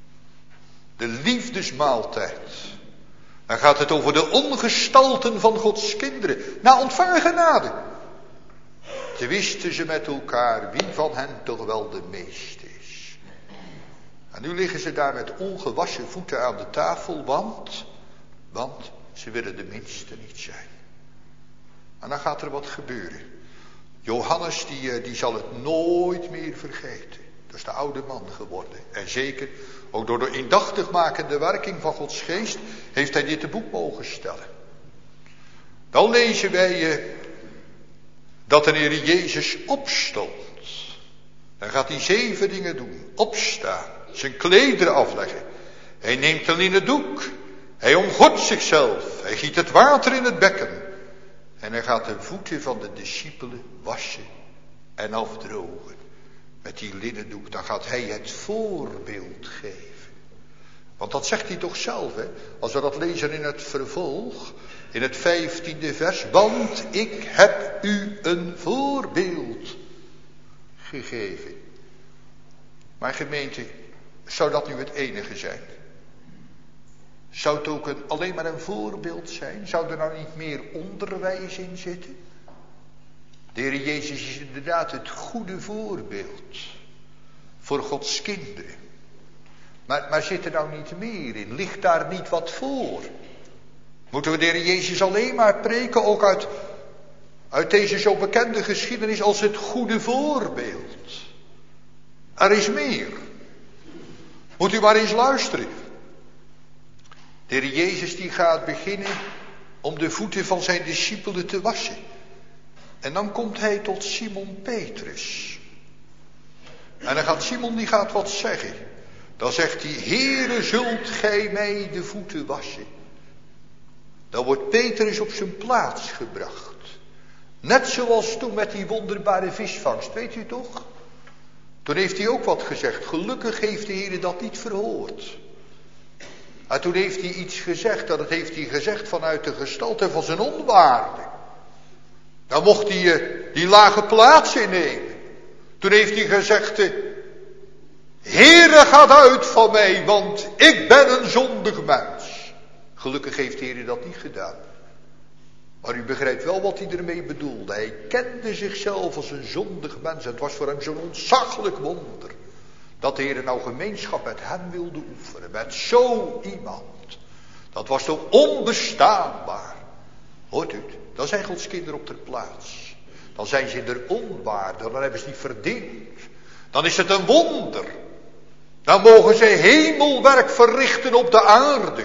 De liefdesmaaltijd. Dan gaat het over de ongestalten van Gods kinderen. Na ontvangen genade. Twisten ze met elkaar wie van hen toch wel de meeste is. En nu liggen ze daar met ongewassen voeten aan de tafel, want, want ze willen de minste niet zijn. En dan gaat er wat gebeuren. Johannes die, die zal het nooit meer vergeten. Dat is de oude man geworden. En zeker, ook door de indachtig makende werking van Gods geest, heeft hij dit te boek mogen stellen. Dan lezen wij uh, dat de Heer Jezus opstond. Dan gaat hij zeven dingen doen. Opstaan, zijn klederen afleggen. Hij neemt een linnen doek. Hij omgort zichzelf. Hij giet het water in het bekken. En hij gaat de voeten van de discipelen wassen en afdrogen. Met die linnen doek, dan gaat hij het voorbeeld geven. Want dat zegt hij toch zelf, hè? Als we dat lezen in het vervolg, In het vijftiende vers. Want ik heb u een voorbeeld gegeven. Maar gemeente, zou dat nu het enige zijn? Zou het ook een, alleen maar een voorbeeld zijn? Zou er nou niet meer onderwijs in zitten? De Heer Jezus is inderdaad het goede voorbeeld voor Gods kinderen. Maar, maar zit er nou niet meer in? Ligt daar niet wat voor? Moeten we de Heer Jezus alleen maar preken, ook uit, uit deze zo bekende geschiedenis als het goede voorbeeld? Er is meer. Moet u maar eens luisteren. De Heer Jezus die gaat beginnen om de voeten van zijn discipelen te wassen. En dan komt hij tot Simon Petrus. En dan gaat Simon die gaat wat zeggen. Dan zegt hij, Heere, zult gij mij de voeten wassen? Dan wordt Petrus op zijn plaats gebracht. Net zoals toen met die wonderbare visvangst, weet u toch? Toen heeft hij ook wat gezegd. Gelukkig heeft de Heer dat niet verhoord. En toen heeft hij iets gezegd. En dat heeft hij gezegd vanuit de gestalte van zijn onwaarde. Dan mocht hij uh, die lage plaats innemen. Toen heeft hij gezegd, uh, Heere, gaat uit van mij, want ik ben een zondig mens. Gelukkig heeft de Heer dat niet gedaan. Maar u begrijpt wel wat hij ermee bedoelde. Hij kende zichzelf als een zondig mens. Het was voor hem zo'n ontzaglijk wonder. Dat de Heer nou gemeenschap met hem wilde oefenen. Met zo iemand. Dat was toch onbestaanbaar. Hoort u het? Dan zijn Gods kinderen op ter plaats. Dan zijn ze in de onwaarde. Dan hebben ze die verdiend. Dan is het een wonder. Dan mogen ze hemelwerk verrichten op de aarde.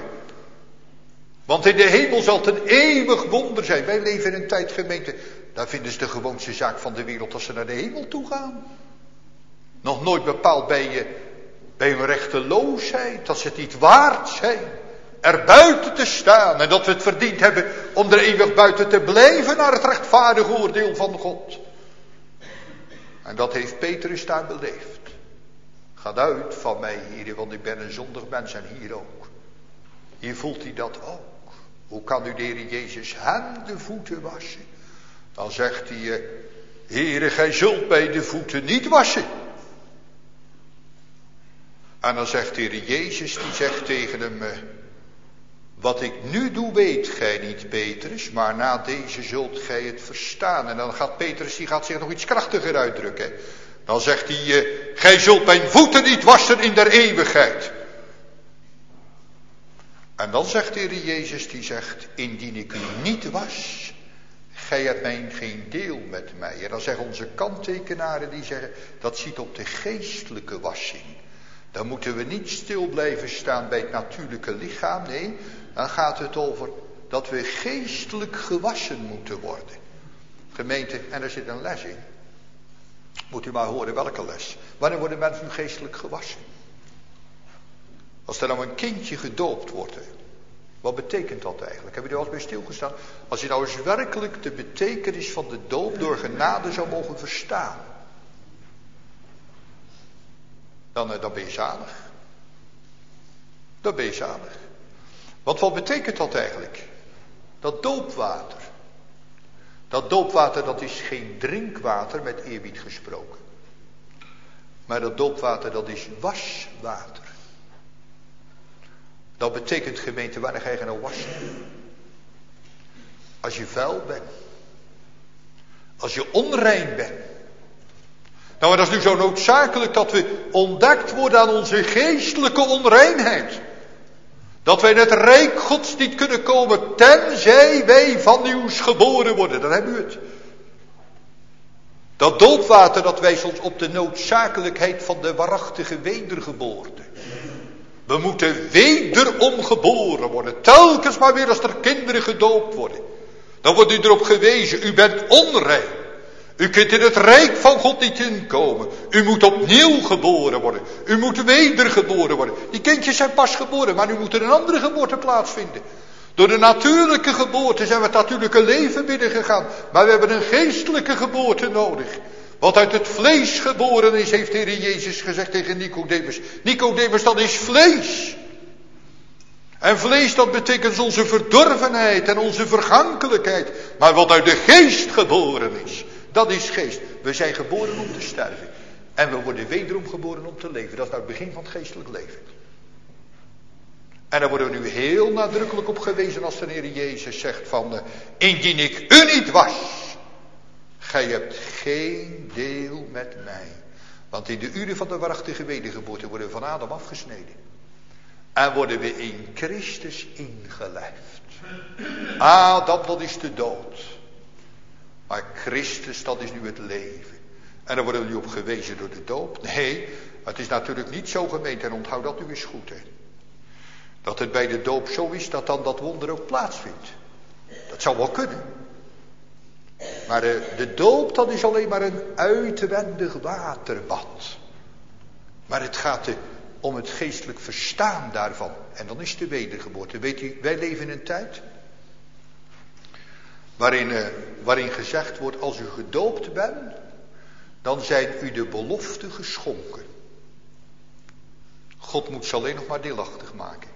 Want in de hemel zal het een eeuwig wonder zijn. Wij leven in een tijd, gemeente, daar vinden ze de gewoonste zaak van de wereld als ze naar de hemel toe gaan. Nog nooit bepaald bij, je, bij hun rechteloosheid, dat ze het niet waard zijn er buiten te staan. En dat we het verdiend hebben om er eeuwig buiten te blijven naar het rechtvaardige oordeel van God. En dat heeft Petrus daar beleefd. Gaat uit van mij hier, want ik ben een zondig mens en hier ook. Hier voelt hij dat ook. Hoe kan u de Heer Jezus hem de voeten wassen? Dan zegt hij, Heere, gij zult mij de voeten niet wassen. En dan zegt de Heer Jezus, die zegt tegen hem, wat ik nu doe weet gij niet, Petrus, maar na deze zult gij het verstaan. En dan gaat Petrus, die gaat zich nog iets krachtiger uitdrukken. Dan zegt hij, gij zult mijn voeten niet wassen in der eeuwigheid. En dan zegt de Heer Jezus, die zegt, indien ik u niet was, gij hebt mijn geen deel met mij. En dan zeggen onze kanttekenaren, die zeggen, dat ziet op de geestelijke wassing. Dan moeten we niet stil blijven staan bij het natuurlijke lichaam. Nee, dan gaat het over dat we geestelijk gewassen moeten worden. Gemeente, en er zit een les in. Moet u maar horen welke les. Wanneer worden mensen nu geestelijk gewassen? Als er nou een kindje gedoopt wordt. Hè? Wat betekent dat eigenlijk? Hebben jullie er wel eens bij stilgestaan? Als je nou eens werkelijk de betekenis van de doop door genade zou mogen verstaan. Dan, dan ben je zalig. Dan ben je zalig. Want wat betekent dat eigenlijk? Dat doopwater. Dat doopwater, dat is geen drinkwater met eerbied gesproken. Maar dat doopwater, dat is waswater. Dat betekent, gemeente, wanneer ga je nou wassen? Als je vuil bent. Als je onrein bent. Nou, maar dat is nu zo noodzakelijk dat we ontdekt worden aan onze geestelijke onreinheid. Dat wij in het rijk Gods niet kunnen komen, tenzij wij van nieuws geboren worden. Dan hebben we het. Dat doopwater, dat wijst ons op de noodzakelijkheid van de waarachtige wedergeboorte. We moeten wederom geboren worden. Telkens maar weer als er kinderen gedoopt worden. Dan wordt u erop gewezen, u bent onrein. U kunt in het rijk van God niet inkomen. U moet opnieuw geboren worden. U moet wedergeboren worden. Die kindjes zijn pas geboren, maar nu moet er een andere geboorte plaatsvinden. Door de natuurlijke geboorte zijn we het natuurlijke leven binnengegaan. Maar we hebben een geestelijke geboorte nodig. Wat uit het vlees geboren is, heeft de Heer Jezus gezegd tegen Nicodemus. Nicodemus, dat is vlees. En vlees, dat betekent onze verdorvenheid en onze vergankelijkheid. Maar wat uit de geest geboren is, dat is geest. We zijn geboren om te sterven. En we worden wederom geboren om te leven. Dat is nou het begin van het geestelijk leven. En daar worden we nu heel nadrukkelijk op gewezen als de Heer Jezus zegt van, uh, indien ik u niet was, gij hebt geen deel met mij. Want in de uren van de waarachtige wedergeboorte worden we van Adam afgesneden. En worden we in Christus ingelijfd. Adam, dat is de dood. Maar Christus, dat is nu het leven. En daar worden we nu op gewezen door de doop. Nee, het is natuurlijk niet zo, gemeente, en onthoud dat nu eens goed, hè. Dat het bij de doop zo is dat dan dat wonder ook plaatsvindt. Dat zou wel kunnen. Maar de, de doop, dat is alleen maar een uitwendig waterbad. Maar het gaat om het geestelijk verstaan daarvan. En dan is de wedergeboorte. Weet u, wij leven in een tijd waarin, uh, waarin gezegd wordt, als u gedoopt bent, dan zijn u de belofte geschonken. God moet ze alleen nog maar deelachtig maken.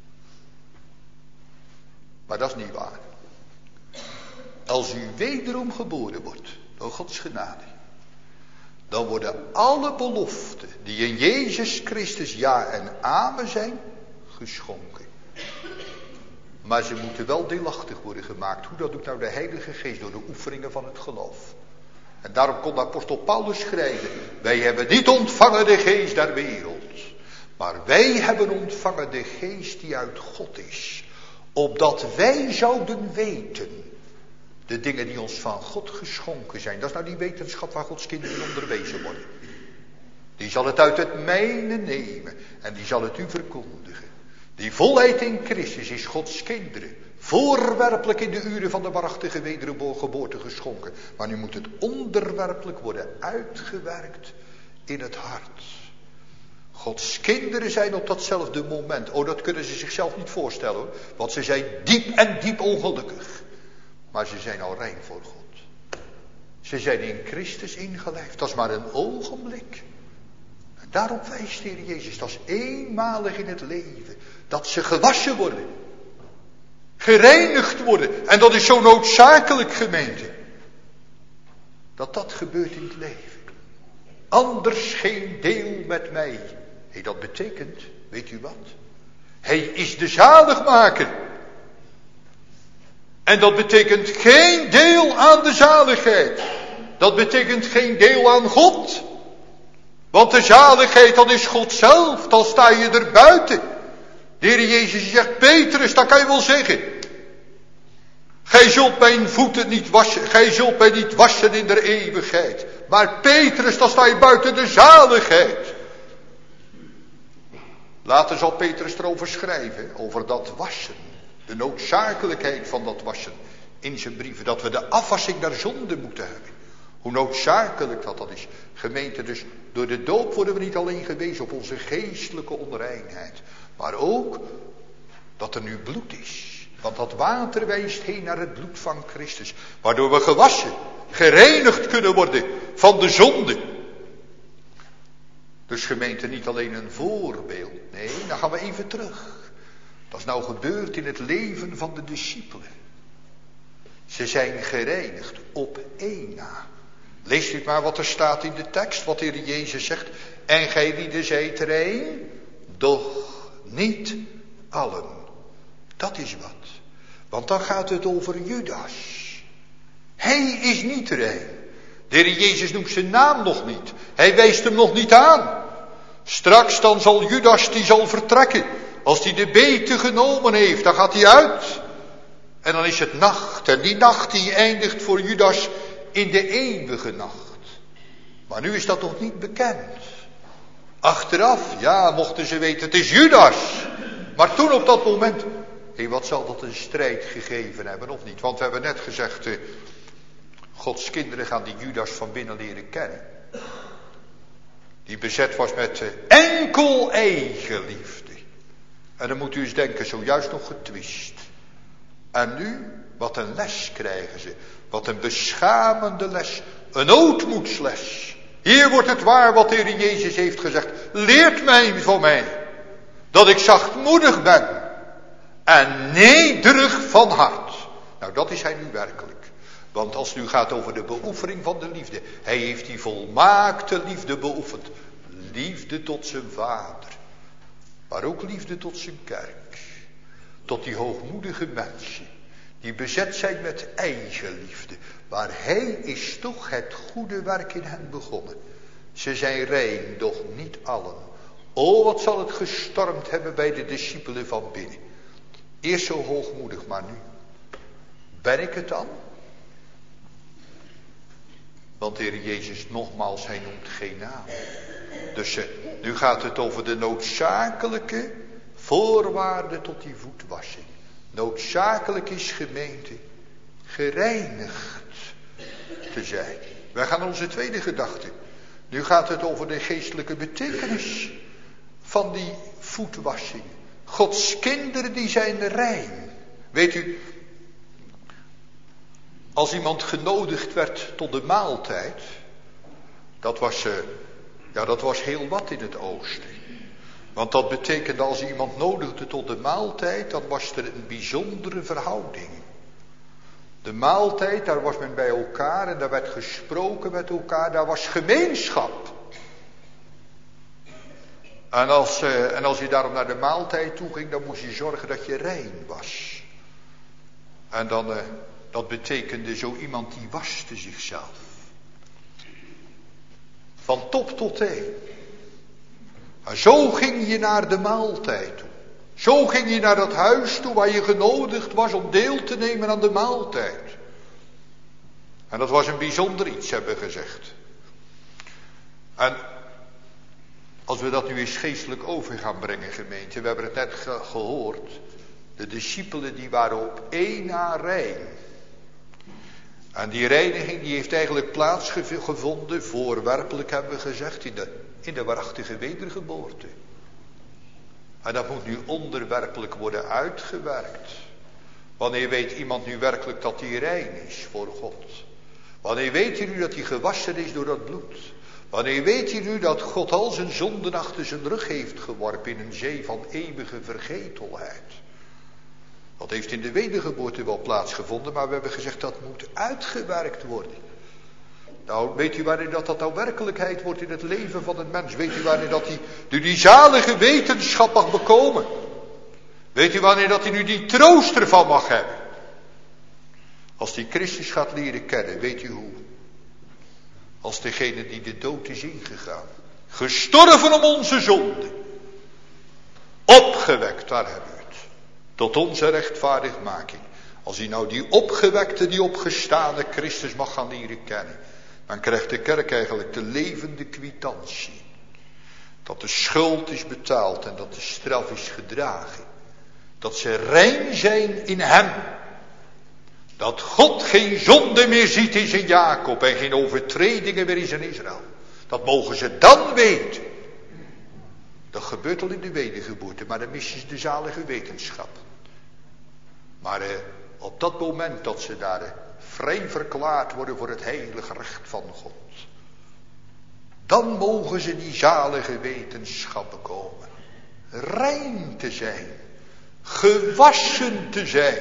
Maar dat is niet waar. Als u wederom geboren wordt, door Gods genade, dan worden alle beloften die in Jezus Christus ja en amen zijn, geschonken. Maar ze moeten wel deelachtig worden gemaakt. Hoe dat doet nou de Heilige Geest? Door de oefeningen van het geloof. En daarom kon de apostel Paulus schrijven, wij hebben niet ontvangen de geest der wereld, maar wij hebben ontvangen de geest die uit God is, opdat wij zouden weten de dingen die ons van God geschonken zijn. Dat is nou die wetenschap waar Gods kinderen onderwezen worden. Die zal het uit het mijne nemen en die zal het u verkondigen. Die volheid in Christus is Gods kinderen voorwerpelijk in de uren van de waarachtige wedergeboorte geschonken. Maar nu moet het onderwerpelijk worden uitgewerkt in het hart. Gods kinderen zijn op datzelfde moment. Oh, dat kunnen ze zichzelf niet voorstellen hoor. Want ze zijn diep en diep ongelukkig. Maar ze zijn al rein voor God. Ze zijn in Christus ingelijfd. Dat is maar een ogenblik. En daarop wijst de Heer Jezus. Dat is eenmalig in het leven. Dat ze gewassen worden. Gereinigd worden. En dat is zo noodzakelijk, gemeente. Dat dat gebeurt in het leven. Anders geen deel met mij. Hey, dat betekent, weet u wat? Hij is de zaligmaker. En dat betekent geen deel aan de zaligheid. Dat betekent geen deel aan God. Want de zaligheid, dat is God zelf. Dan sta je er buiten. De Heer Jezus zegt, Petrus, dat kan je wel zeggen. Gij zult mijn voeten niet wassen. Gij zult mij niet wassen in de eeuwigheid. Maar Petrus, dan sta je buiten de zaligheid. Later zal Petrus erover schrijven. Over dat wassen. De noodzakelijkheid van dat wassen. In zijn brieven. Dat we de afwassing der zonde moeten hebben. Hoe noodzakelijk dat dat is. Gemeente, dus door de doop worden we niet alleen gewezen op onze geestelijke onreinheid. Maar ook dat er nu bloed is. Want dat water wijst heen naar het bloed van Christus. Waardoor we gewassen, gereinigd kunnen worden van de zonde. Dus gemeente, niet alleen een voorbeeld. Nee, dan gaan we even terug. Dat is nou gebeurd in het leven van de discipelen. Ze zijn gereinigd op één na. Leest u maar wat er staat in de tekst, wat de Heer Jezus zegt. En gij lieden zijt er één, doch niet allen. Dat is wat. Want dan gaat het over Judas. Hij is niet rein. De Heer Jezus noemt zijn naam nog niet. Hij wijst hem nog niet aan. Straks dan zal Judas, die zal vertrekken. Als hij de bete genomen heeft, dan gaat hij uit. En dan is het nacht. En die nacht die eindigt voor Judas in de eeuwige nacht. Maar nu is dat nog niet bekend. Achteraf, ja, mochten ze weten, het is Judas. Maar toen op dat moment, hé, wat zal dat een strijd gegeven hebben of niet? Want we hebben net gezegd, eh, Gods kinderen gaan die Judas van binnen leren kennen. Die bezet was met eh, enkel eigenliefde. En dan moet u eens denken, zojuist nog getwist. En nu, wat een les krijgen ze. Wat een beschamende les. Een ootmoedsles. Hier wordt het waar wat de Heer Jezus heeft gezegd. Leert mij van mij. Dat ik zachtmoedig ben. en nederig van hart. Nou, dat is hij nu werkelijk. Want als het nu gaat over de beoefening van de liefde. Hij heeft die volmaakte liefde beoefend. Liefde tot zijn vader. Maar ook liefde tot zijn kerk. Tot die hoogmoedige mensen. Die bezet zijn met eigen liefde. Maar hij is toch het goede werk in hen begonnen. Ze zijn rein, doch niet allen. O, wat zal het gestormd hebben bij de discipelen van binnen. Eerst zo hoogmoedig, maar nu. Ben ik het dan? Want de Heer Jezus nogmaals, hij noemt geen naam. Dus uh, nu gaat het over de noodzakelijke voorwaarden tot die voetwassing. Noodzakelijk is gemeente gereinigd te zijn. Wij gaan naar onze tweede gedachte. Nu gaat het over de geestelijke betekenis van die voetwassing. Gods kinderen die zijn rein. Weet u, als iemand genodigd werd tot de maaltijd, dat was, uh, ja, dat was heel wat in het oosten. Want dat betekende als iemand nodigde tot de maaltijd, dan was er een bijzondere verhouding. De maaltijd, daar was men bij elkaar en daar werd gesproken met elkaar, daar was gemeenschap. En als, uh, en als je daarom naar de maaltijd toe ging, dan moest je zorgen dat je rein was. En dan, uh, dat betekende zo iemand die waste zichzelf. Van top tot teen. En zo ging je naar de maaltijd toe. Zo ging je naar dat huis toe waar je genodigd was om deel te nemen aan de maaltijd. En dat was een bijzonder iets, hebben we gezegd. En als we dat nu eens geestelijk over gaan brengen, gemeente. We hebben het net ge- gehoord. De discipelen die waren op één na rein. En die reiniging die heeft eigenlijk plaatsgevonden, voorwerpelijk hebben we gezegd, in de, in de waarachtige wedergeboorte. En dat moet nu onderwerpelijk worden uitgewerkt. Wanneer weet iemand nu werkelijk dat hij rein is voor God? Wanneer weet hij nu dat hij gewassen is door dat bloed? Wanneer weet hij nu dat God al zijn zonden achter zijn rug heeft geworpen in een zee van eeuwige vergetelheid? Dat heeft in de wedergeboorte wel plaatsgevonden, maar we hebben gezegd dat moet uitgewerkt worden. Nou, weet u wanneer dat, dat nou werkelijkheid wordt in het leven van een mens? Weet u wanneer dat hij nu die zalige wetenschap mag bekomen? Weet u wanneer dat hij nu die troost ervan mag hebben? Als hij Christus gaat leren kennen, weet u hoe? Als degene die de dood is ingegaan. Gestorven om onze zonde. Opgewekt, daar hebben we het. Tot onze rechtvaardigmaking. Als hij nou die opgewekte, die opgestane Christus mag gaan leren kennen. Dan krijgt de kerk eigenlijk de levende kwitantie. Dat de schuld is betaald en dat de straf is gedragen. Dat ze rein zijn in hem. Dat God geen zonde meer ziet in zijn Jacob en geen overtredingen meer in zijn Israël. Dat mogen ze dan weten. Dat gebeurt al in de wedergeboorte, maar dan missen ze de zalige wetenschap. Maar eh, op dat moment dat ze daar eh, vrij verklaard worden voor het heilige recht van God. Dan mogen ze die zalige wetenschap bekomen. Rein te zijn. Gewassen te zijn.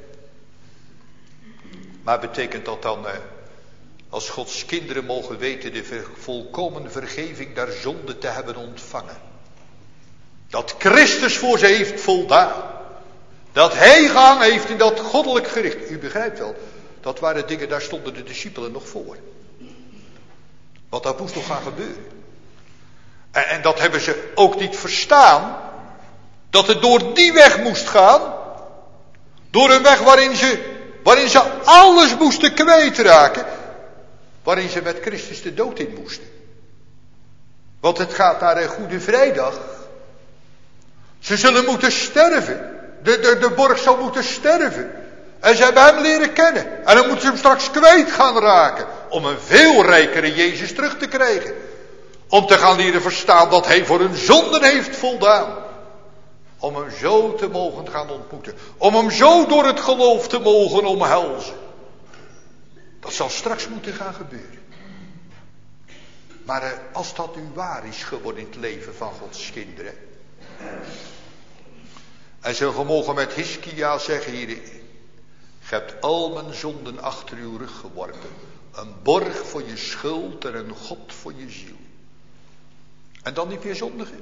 Maar betekent dat dan, eh, als Gods kinderen mogen weten de ver, volkomen vergeving der zonde te hebben ontvangen. Dat Christus voor ze heeft voldaan. Dat hij gehangen heeft in dat goddelijk gericht. U begrijpt wel, dat waren dingen, daar stonden de discipelen nog voor. Want dat moest nog gaan gebeuren. En, en dat hebben ze ook niet verstaan. Dat het door die weg moest gaan. Door een weg waarin ze... Waarin ze alles moesten kwijtraken. Waarin ze met Christus de dood in moesten. Want het gaat naar een Goede Vrijdag. Ze zullen moeten sterven. De, de, de borg zal moeten sterven. En ze hebben hem leren kennen. En dan moeten ze hem straks kwijt gaan raken. Om een veel rijkere Jezus terug te krijgen. Om te gaan leren verstaan dat hij voor hun zonden heeft voldaan. Om hem zo te mogen gaan ontmoeten. Om hem zo door het geloof te mogen omhelzen. Dat zal straks moeten gaan gebeuren. Maar eh, als dat nu waar is geworden in het leven van Gods kinderen. En ze mogen met Hiskia zeggen, Heer, je hebt al mijn zonden achter uw rug geworpen. Een borg voor je schuld en een God voor je ziel. En dan niet meer zondigen.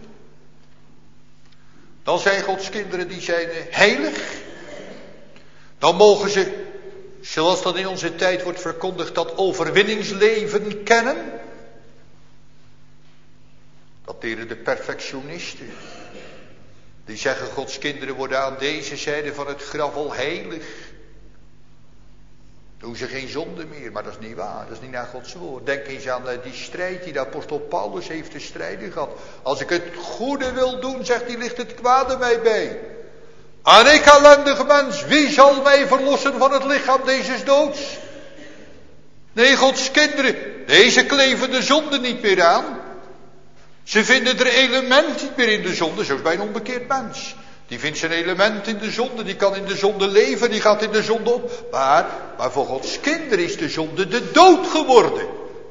Dan zijn Gods kinderen die zijn heilig. Dan mogen ze, zoals dat in onze tijd wordt verkondigd, dat overwinningsleven kennen. Dat leren de perfectionisten. Die zeggen Gods kinderen worden aan deze zijde van het graf al heilig. Doen ze geen zonde meer, maar dat is niet waar. Dat is niet naar Gods woord. Denk eens aan die strijd die de apostel Paulus heeft te strijden gehad. Als ik het goede wil doen, zegt hij, ligt het kwade mij bij. En ik, ellendig mens, wie zal mij verlossen van het lichaam deze doods? Nee, Gods kinderen, deze kleven de zonde niet meer aan. Ze vinden er element niet meer in de zonde, zoals bij een onbekeerd mens. Die vindt zijn element in de zonde, die kan in de zonde leven, die gaat in de zonde op. Maar, maar voor Gods kinderen is de zonde de dood geworden.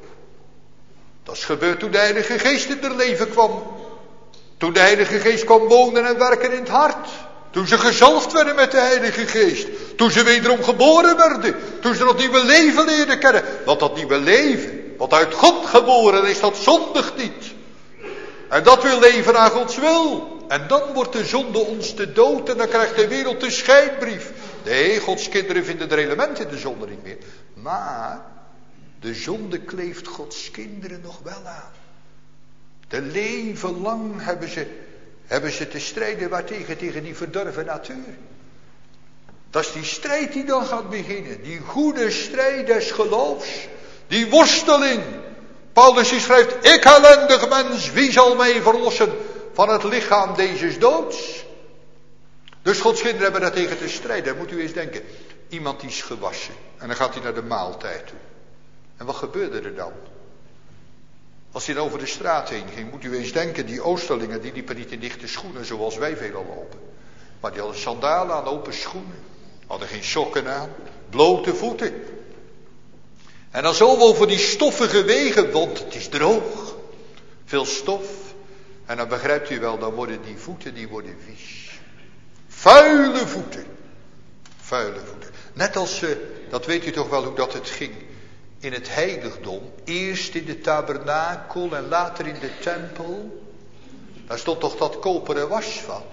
Dat is gebeurd toen de Heilige Geest in haar leven kwam. Toen de Heilige Geest kwam wonen en werken in het hart. Toen ze gezalfd werden met de Heilige Geest. Toen ze wederom geboren werden. Toen ze dat nieuwe leven leerden kennen. Want dat nieuwe leven, wat uit God geboren is, dat zondigt niet. En dat wil leven naar Gods wil. En dan wordt de zonde ons te dood en dan krijgt de wereld de scheidbrief. Nee, Gods kinderen vinden er element in de zonde niet meer. Maar de zonde kleeft Gods kinderen nog wel aan. De leven lang hebben ze, hebben ze te strijden waartegen, tegen die verdorven natuur. Dat is die strijd die dan gaat beginnen. Die goede strijd des geloofs. Die worsteling. Paulus die schrijft, ik ellendig mens, wie zal mij verlossen van het lichaam deze doods? Dus Gods kinderen hebben daar tegen te strijden. Moet u eens denken, iemand die is gewassen. En dan gaat hij naar de maaltijd toe. En wat gebeurde er dan? Als hij dan over de straat heen ging, moet u eens denken, die Oosterlingen die liepen niet in dichte schoenen zoals wij veelal lopen. Maar die hadden sandalen aan, open schoenen. Hadden geen sokken aan, blote voeten. En dan zo over die stoffige wegen, want het is droog. Veel stof. En dan begrijpt u wel, dan worden die voeten, die worden vies. Vuile voeten. Vuile voeten. Net als, uh, dat weet u toch wel hoe dat het ging. In het heiligdom. Eerst in de tabernakel en later in de tempel. Daar stond toch dat koperen wasvat.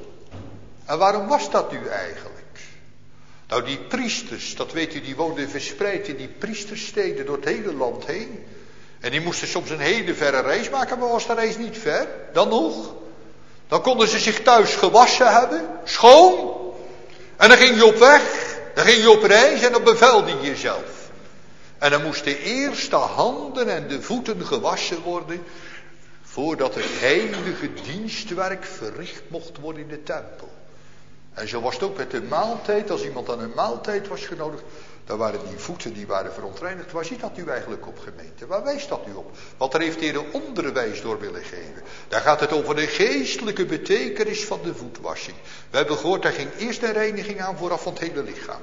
En waarom was dat nu eigenlijk? Nou, die priesters, dat weet u, die woonden verspreid in die priestersteden door het hele land heen. En die moesten soms een hele verre reis maken, maar was de reis niet ver, dan nog. Dan konden ze zich thuis gewassen hebben, schoon. En dan ging je op weg, dan ging je op reis en dan bevelde je jezelf. En dan moesten eerst de handen en de voeten gewassen worden, voordat het heilige dienstwerk verricht mocht worden in de tempel. En zo was het ook met de maaltijd. Als iemand aan een maaltijd was genodigd, dan waren die voeten die waren verontreinigd. Waar zit dat nu eigenlijk op, gemeente? Waar wijst dat nu op? Want daar heeft de Heer onderwijs door willen geven. Daar gaat het over de geestelijke betekenis van de voetwassing. We hebben gehoord, daar ging eerst een reiniging aan vooraf van het hele lichaam.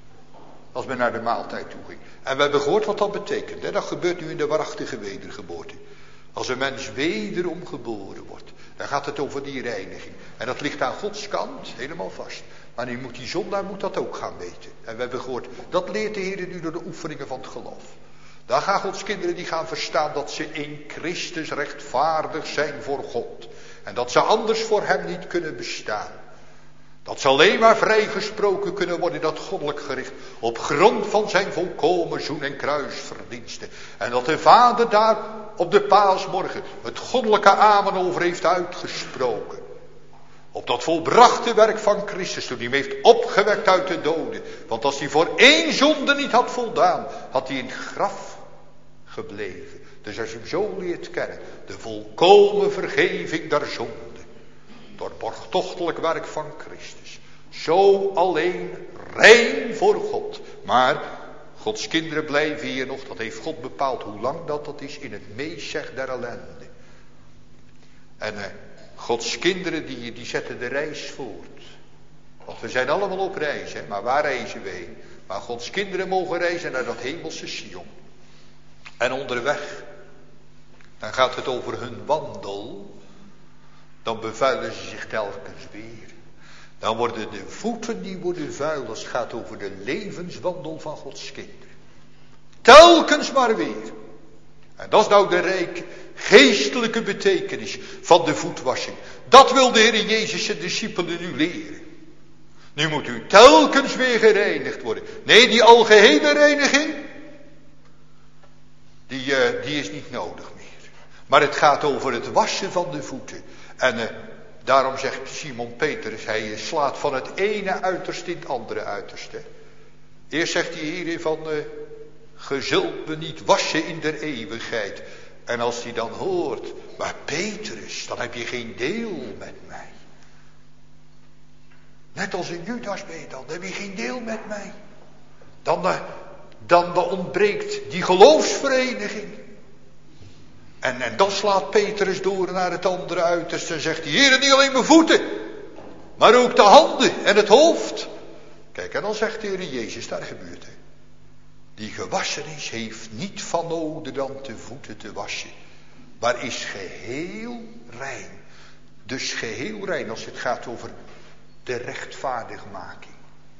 Als men naar de maaltijd toe ging. En we hebben gehoord wat dat betekent. Hè? Dat gebeurt nu in de waarachtige wedergeboorte. Als een mens wederom geboren wordt. Dan gaat het over die reiniging. En dat ligt aan Gods kant helemaal vast. Maar nu moet die zondaar moet dat ook gaan weten. En we hebben gehoord, dat leert de Heer nu door de oefeningen van het geloof. Dan gaan Gods kinderen die gaan verstaan dat ze in Christus rechtvaardig zijn voor God. En dat ze anders voor hem niet kunnen bestaan. Dat ze alleen maar vrijgesproken kunnen worden, dat goddelijk gericht, op grond van zijn volkomen zoen- en kruisverdiensten. En dat de Vader daar op de paasmorgen het goddelijke amen over heeft uitgesproken. Op dat volbrachte werk van Christus, toen hij hem heeft opgewekt uit de doden. Want als hij voor één zonde niet had voldaan, had hij in het graf gebleven. Dus als je hem zo leert kennen, de volkomen vergeving der zonde. Door het borgtochtelijk werk van Christus. Zo alleen rein voor God. Maar Gods kinderen blijven hier nog. Dat heeft God bepaald hoe lang dat dat is. In het meezeg der ellende. En eh, Gods kinderen die, die zetten de reis voort. Want we zijn allemaal op reis. Hè? Maar waar reizen we heen? Maar Gods kinderen mogen reizen naar dat hemelse Sion. En onderweg. Dan gaat het over hun wandel. Dan bevuilen ze zich telkens weer. Dan worden de voeten die worden vuil als het gaat over de levenswandel van Gods kinderen. Telkens maar weer. En dat is nou de rijke geestelijke betekenis van de voetwassing. Dat wil de Heer Jezus zijn discipelen nu leren. Nu moet u telkens weer gereinigd worden. Nee, die algehele reiniging, die, uh, die is niet nodig meer. Maar het gaat over het wassen van de voeten. En uh, daarom zegt Simon Petrus, hij slaat van het ene uiterste in het andere uiterste. Eerst zegt hij hier van, uh, ge zult me niet wassen in der eeuwigheid. En als hij dan hoort, maar Petrus, dan heb je geen deel met mij. Net als een Judas ben je dan, dan heb je geen deel met mij. Dan, uh, dan, dan ontbreekt die geloofsvereniging. En, en dan slaat Petrus door naar het andere uiterste en zegt hij, Heere, niet alleen mijn voeten, maar ook de handen en het hoofd. Kijk, en dan zegt de Heer Jezus, daar gebeurt het. Die gewassen is, heeft niet van noden dan de voeten te wassen, maar is geheel rein. Dus geheel rein als het gaat over de rechtvaardigmaking.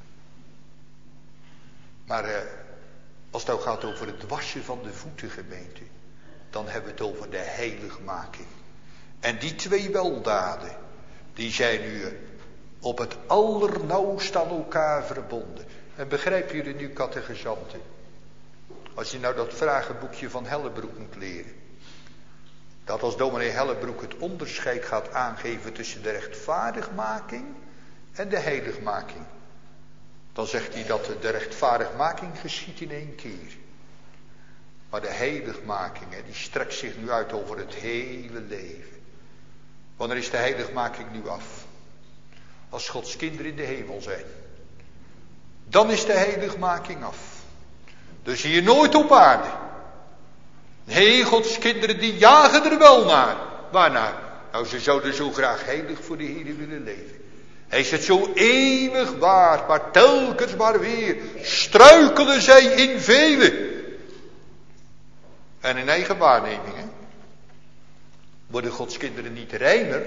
Maar eh, als het nou gaat over het wassen van de voeten, gemeente, dan hebben we het over de heiligmaking. En die twee weldaden, die zijn nu op het allernauwst aan elkaar verbonden. En begrijpen jullie nu, catechizanten? Als je nou dat vragenboekje van Hellebroek moet leren. Dat als dominee Hellebroek het onderscheid gaat aangeven tussen de rechtvaardigmaking en de heiligmaking. Dan zegt hij dat de rechtvaardigmaking geschiet in één keer. Maar de heiligmaking, die strekt zich nu uit over het hele leven. Wanneer is de heiligmaking nu af? Als Gods kinderen in de hemel zijn. Dan is de heiligmaking af. Dus hier nooit op aarde. Nee, Gods kinderen die jagen er wel naar. Waarnaar? Nou, ze zouden zo graag heilig voor de Heer willen leven. Hij is het zo eeuwig waard, maar telkens maar weer struikelen zij in velen. En in eigen waarnemingen worden Gods kinderen niet reiner.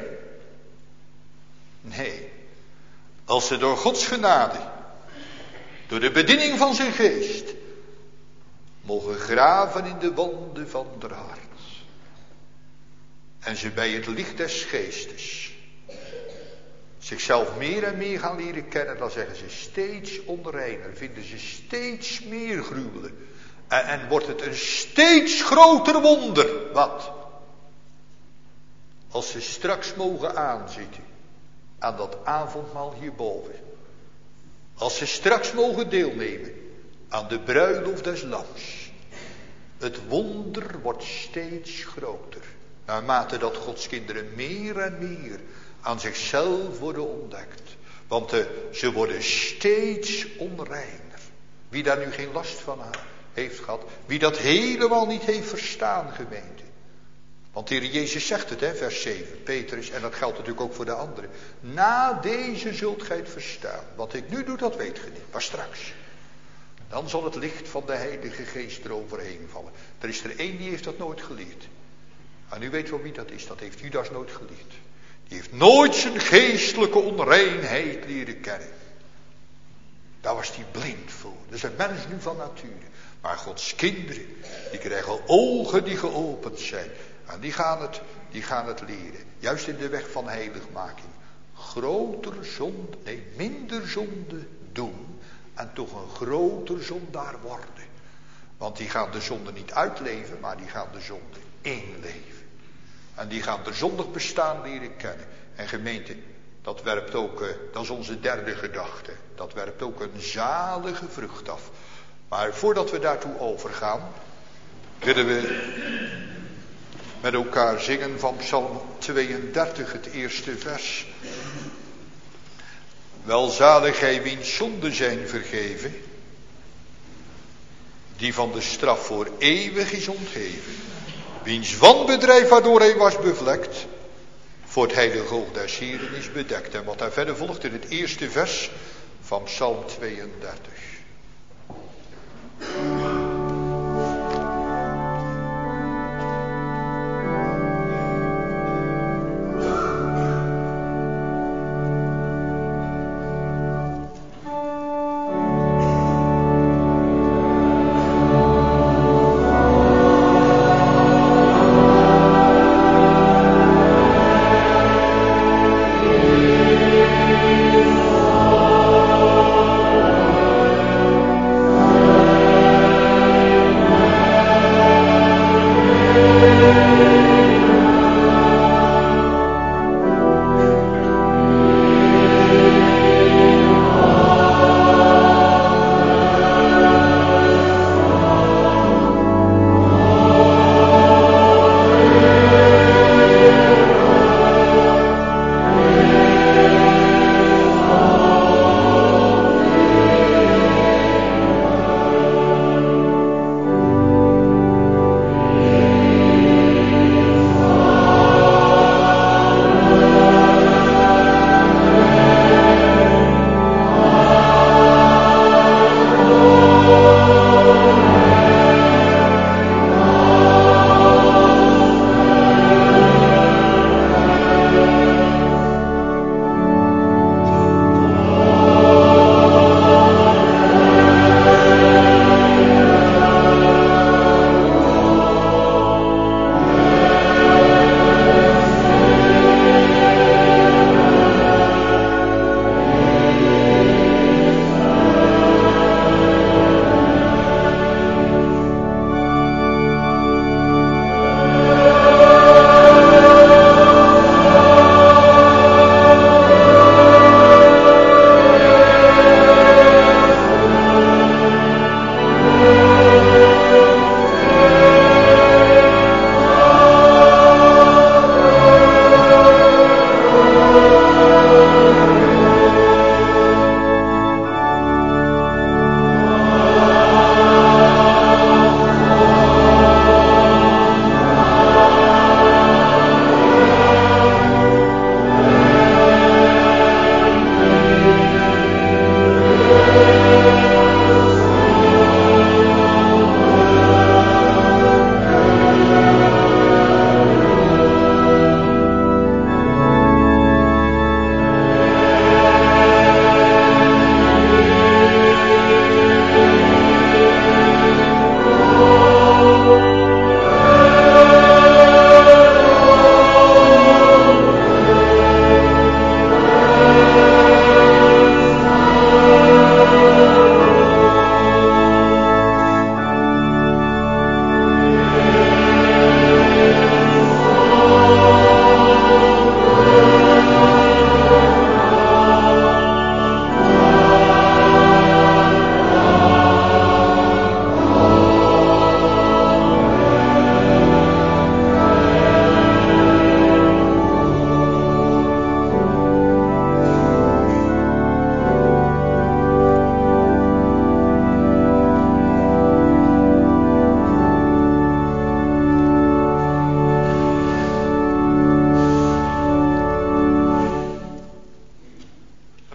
Nee, als ze door Gods genade, door de bediening van zijn geest, mogen graven in de wanden van haar hart. En ze bij het licht des geestes zichzelf meer en meer gaan leren kennen, dan zeggen ze steeds onreiner, vinden ze steeds meer gruwelen. En, en wordt het een steeds groter wonder. Wat? Als ze straks mogen aanzitten aan dat avondmaal hierboven. Als ze straks mogen deelnemen aan de bruiloft des lams. Het wonder wordt steeds groter. Naarmate dat Gods kinderen meer en meer aan zichzelf worden ontdekt. Want uh, ze worden steeds onreiner. Wie daar nu geen last van heeft gehad. Wie dat helemaal niet heeft verstaan, gemeente. Want de Heer Jezus zegt het, hè, vers zeven, Petrus, en dat geldt natuurlijk ook voor de anderen. Na deze zult gij het verstaan. Wat ik nu doe, dat weet ge niet, maar straks. Dan zal het licht van de Heilige Geest eroverheen vallen. Er is er één die heeft dat nooit geleerd. En u weet wel wie dat is, dat heeft Judas nooit geleerd. Die heeft nooit zijn geestelijke onreinheid leren kennen. Daar was hij blind voor. Dat is een mens nu van nature. Maar Gods kinderen, die krijgen ogen die geopend zijn. En die gaan het, die gaan het leren. Juist in de weg van heiligmaking. Groter zonde, nee, minder zonde doen. En toch een groter zondaar worden. Want die gaan de zonde niet uitleven, maar die gaan de zonde inleven. En die gaan de zondig bestaan leren kennen. En gemeente, dat werpt ook, uh, dat is onze derde gedachte. Dat werpt ook een zalige vrucht af. Maar voordat we daartoe overgaan, willen we met elkaar zingen van Psalm tweeëndertig, het eerste vers. Welzalig hij wiens zonden zijn vergeven, die van de straf voor eeuwig is ontheven, wiens wanbedrijf waardoor hij was bevlekt, voor het heilige oog des Heren is bedekt. En wat daar verder volgt in het eerste vers van Psalm tweeëndertig.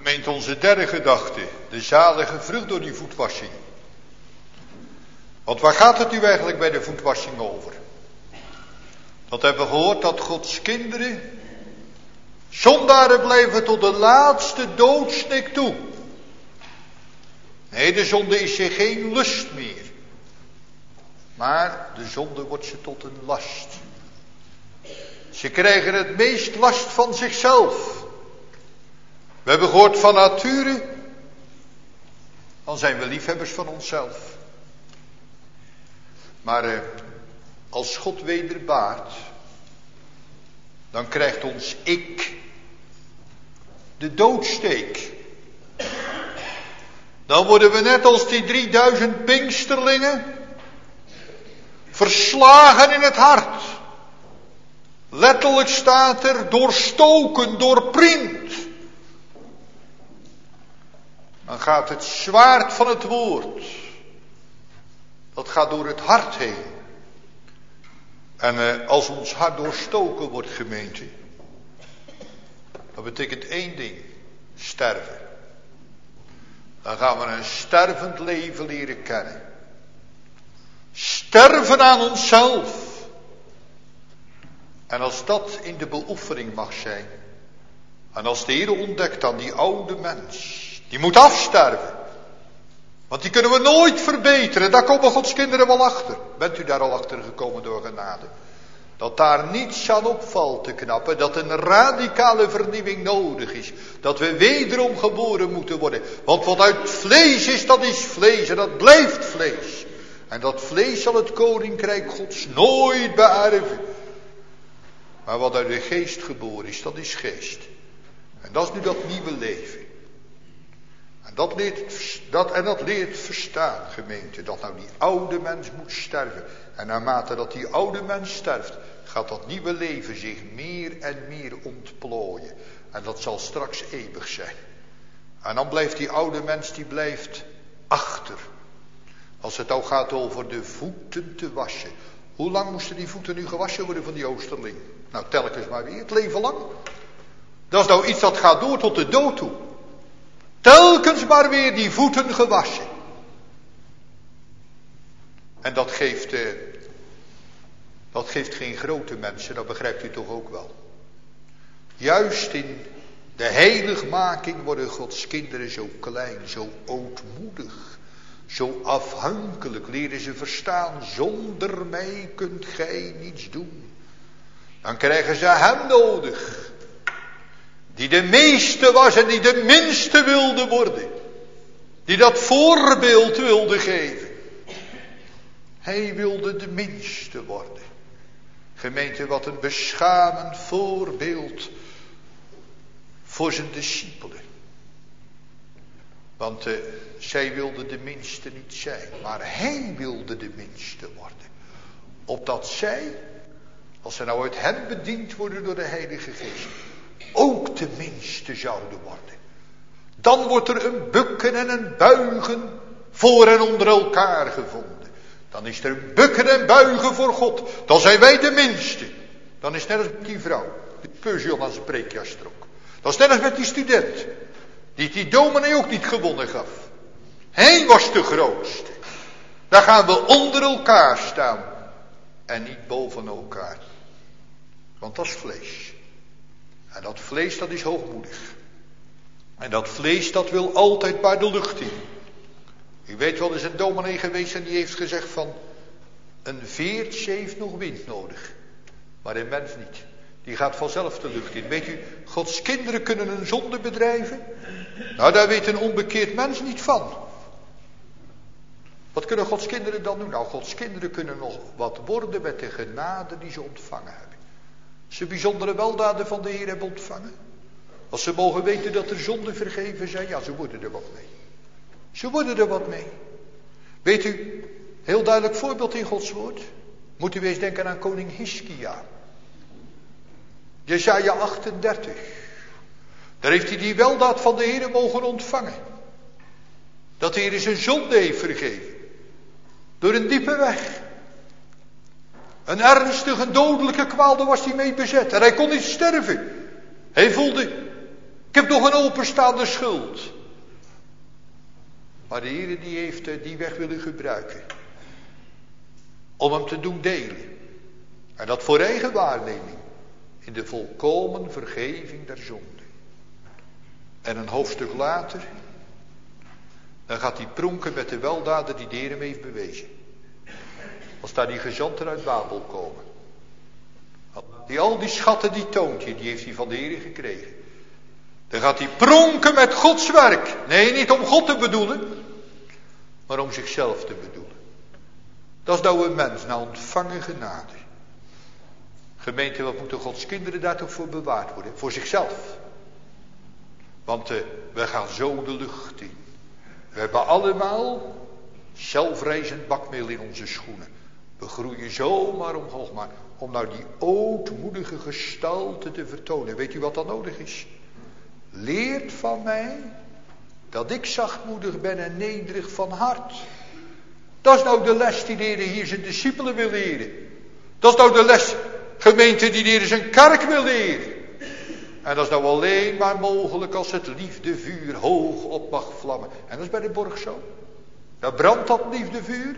Gemeente, onze derde gedachte, de zalige vrucht door die voetwassing. Want waar gaat het nu eigenlijk bij de voetwassing over? Dat hebben we gehoord, dat Gods kinderen zondaren blijven tot de laatste doodsnik toe. Nee, de zonde is je geen lust meer. Maar de zonde wordt ze tot een last. Ze krijgen het meest last van zichzelf. We hebben gehoord van nature, dan zijn we liefhebbers van onszelf. Maar eh, als God wederbaart, dan krijgt ons ik de doodsteek. Dan worden we net als die drieduizend Pinksterlingen verslagen in het hart. Letterlijk staat er doorstoken, doorpriemd. Dan gaat het zwaard van het woord, dat gaat door het hart heen. En eh, als ons hart doorstoken wordt, gemeente, dat betekent één ding, sterven. Dan gaan we een stervend leven leren kennen. Sterven aan onszelf. En als dat in de beoefening mag zijn, en als de Heer ontdekt aan die oude mens, die moet afsterven. Want die kunnen we nooit verbeteren. Daar komen Gods kinderen wel achter. Bent u daar al achter gekomen door genade? Dat daar niets aan opvalt te knappen. Dat een radicale vernieuwing nodig is. Dat we wederom geboren moeten worden. Want wat uit vlees is, dat is vlees. En dat blijft vlees. En dat vlees zal het koninkrijk Gods nooit beërven. Maar wat uit de geest geboren is, dat is geest. En dat is nu dat nieuwe leven. En dat leert, dat, en dat leert verstaan, gemeente, dat nou die oude mens moet sterven. En naarmate dat die oude mens sterft, gaat dat nieuwe leven zich meer en meer ontplooien. En dat zal straks eeuwig zijn. En dan blijft die oude mens, die blijft achter. Als het nou gaat over de voeten te wassen. Hoe lang moesten die voeten nu gewassen worden van die oosterling? Nou, telkens maar weer, het leven lang. Dat is nou iets dat gaat door tot de dood toe. Telkens maar weer die voeten gewassen. En dat geeft, eh, dat geeft geen grote mensen, dat begrijpt u toch ook wel. Juist in de heiligmaking worden Gods kinderen zo klein, zo ootmoedig, zo afhankelijk. Leren ze verstaan, zonder mij kunt gij niets doen. Dan krijgen ze hem nodig. Die de meeste was en die de minste wilde worden. Die dat voorbeeld wilde geven. Hij wilde de minste worden. Gemeente, wat een beschamend voorbeeld voor zijn discipelen. Want uh, zij wilde de minste niet zijn, maar hij wilde de minste worden. Opdat zij, als ze nou uit hen bediend worden door de Heilige Geest, ook de minste zouden worden. Dan wordt er een bukken en een buigen voor en onder elkaar gevonden. Dan is er een bukken en buigen voor God. Dan zijn wij de minste. Dan is het net als met die vrouw, die Peugeot aan zijn preekjas trok. Dat is net als met die student, die die dominee ook niet gewonnen gaf. Hij was de grootste. Daar gaan we onder elkaar staan. En niet boven elkaar. Want dat is vlees. En dat vlees, dat is hoogmoedig. En dat vlees, dat wil altijd bij de lucht in. U weet wel, er is een dominee geweest en die heeft gezegd van, een veertje heeft nog wind nodig. Maar een mens niet. Die gaat vanzelf de lucht in. Weet u, Gods kinderen kunnen een zonde bedrijven. Nou, daar weet een onbekeerd mens niet van. Wat kunnen Gods kinderen dan doen? Nou, Gods kinderen kunnen nog wat worden met de genade die ze ontvangen hebben. Ze bijzondere weldaden van de Heer hebben ontvangen. Als ze mogen weten dat er zonden vergeven zijn, ja, ze worden er wat mee. Ze worden er wat mee. Weet u, heel duidelijk voorbeeld in Gods woord. Moet u eens denken aan koning Hiskia. Jesaja achtendertig. Daar heeft hij die weldaad van de Heer mogen ontvangen. Dat de Heer zijn zonde heeft vergeven. Door een diepe weg. Een ernstige, dodelijke kwaal, daar was hij mee bezet. En hij kon niet sterven. Hij voelde, Ik heb nog een openstaande schuld. Maar de Heer die heeft die weg willen gebruiken. Om hem te doen delen. En dat voor eigen waarneming. In de volkomen vergeving der zonde. En een hoofdstuk later. Dan gaat hij pronken met de weldaden die de Heer hem heeft bewezen. Als daar die gezanten uit Babel komen. Die al die schatten die toont hij, die heeft hij van de Heer gekregen. Dan gaat hij pronken met Gods werk. Nee, niet om God te bedoelen. Maar om zichzelf te bedoelen. Dat is nou een mens, nou ontvangen genade. Gemeente, wat moeten Gods kinderen daar toch voor bewaard worden? Voor zichzelf. Want uh, we gaan zo de lucht in. We hebben allemaal zelfreizend bakmeel in onze schoenen. We groeien zomaar omhoog, maar om nou die ootmoedige gestalte te vertonen. Weet u wat dan nodig is? Leert van mij dat ik zachtmoedig ben en nederig van hart. Dat is nou de les die de Heer hier zijn discipelen wil leren. Dat is nou de les, gemeente, die de Heer zijn kerk wil leren. En dat is nou alleen maar mogelijk als het liefdevuur hoog op mag vlammen. En dat is bij de borg zo. Daar brandt dat liefdevuur.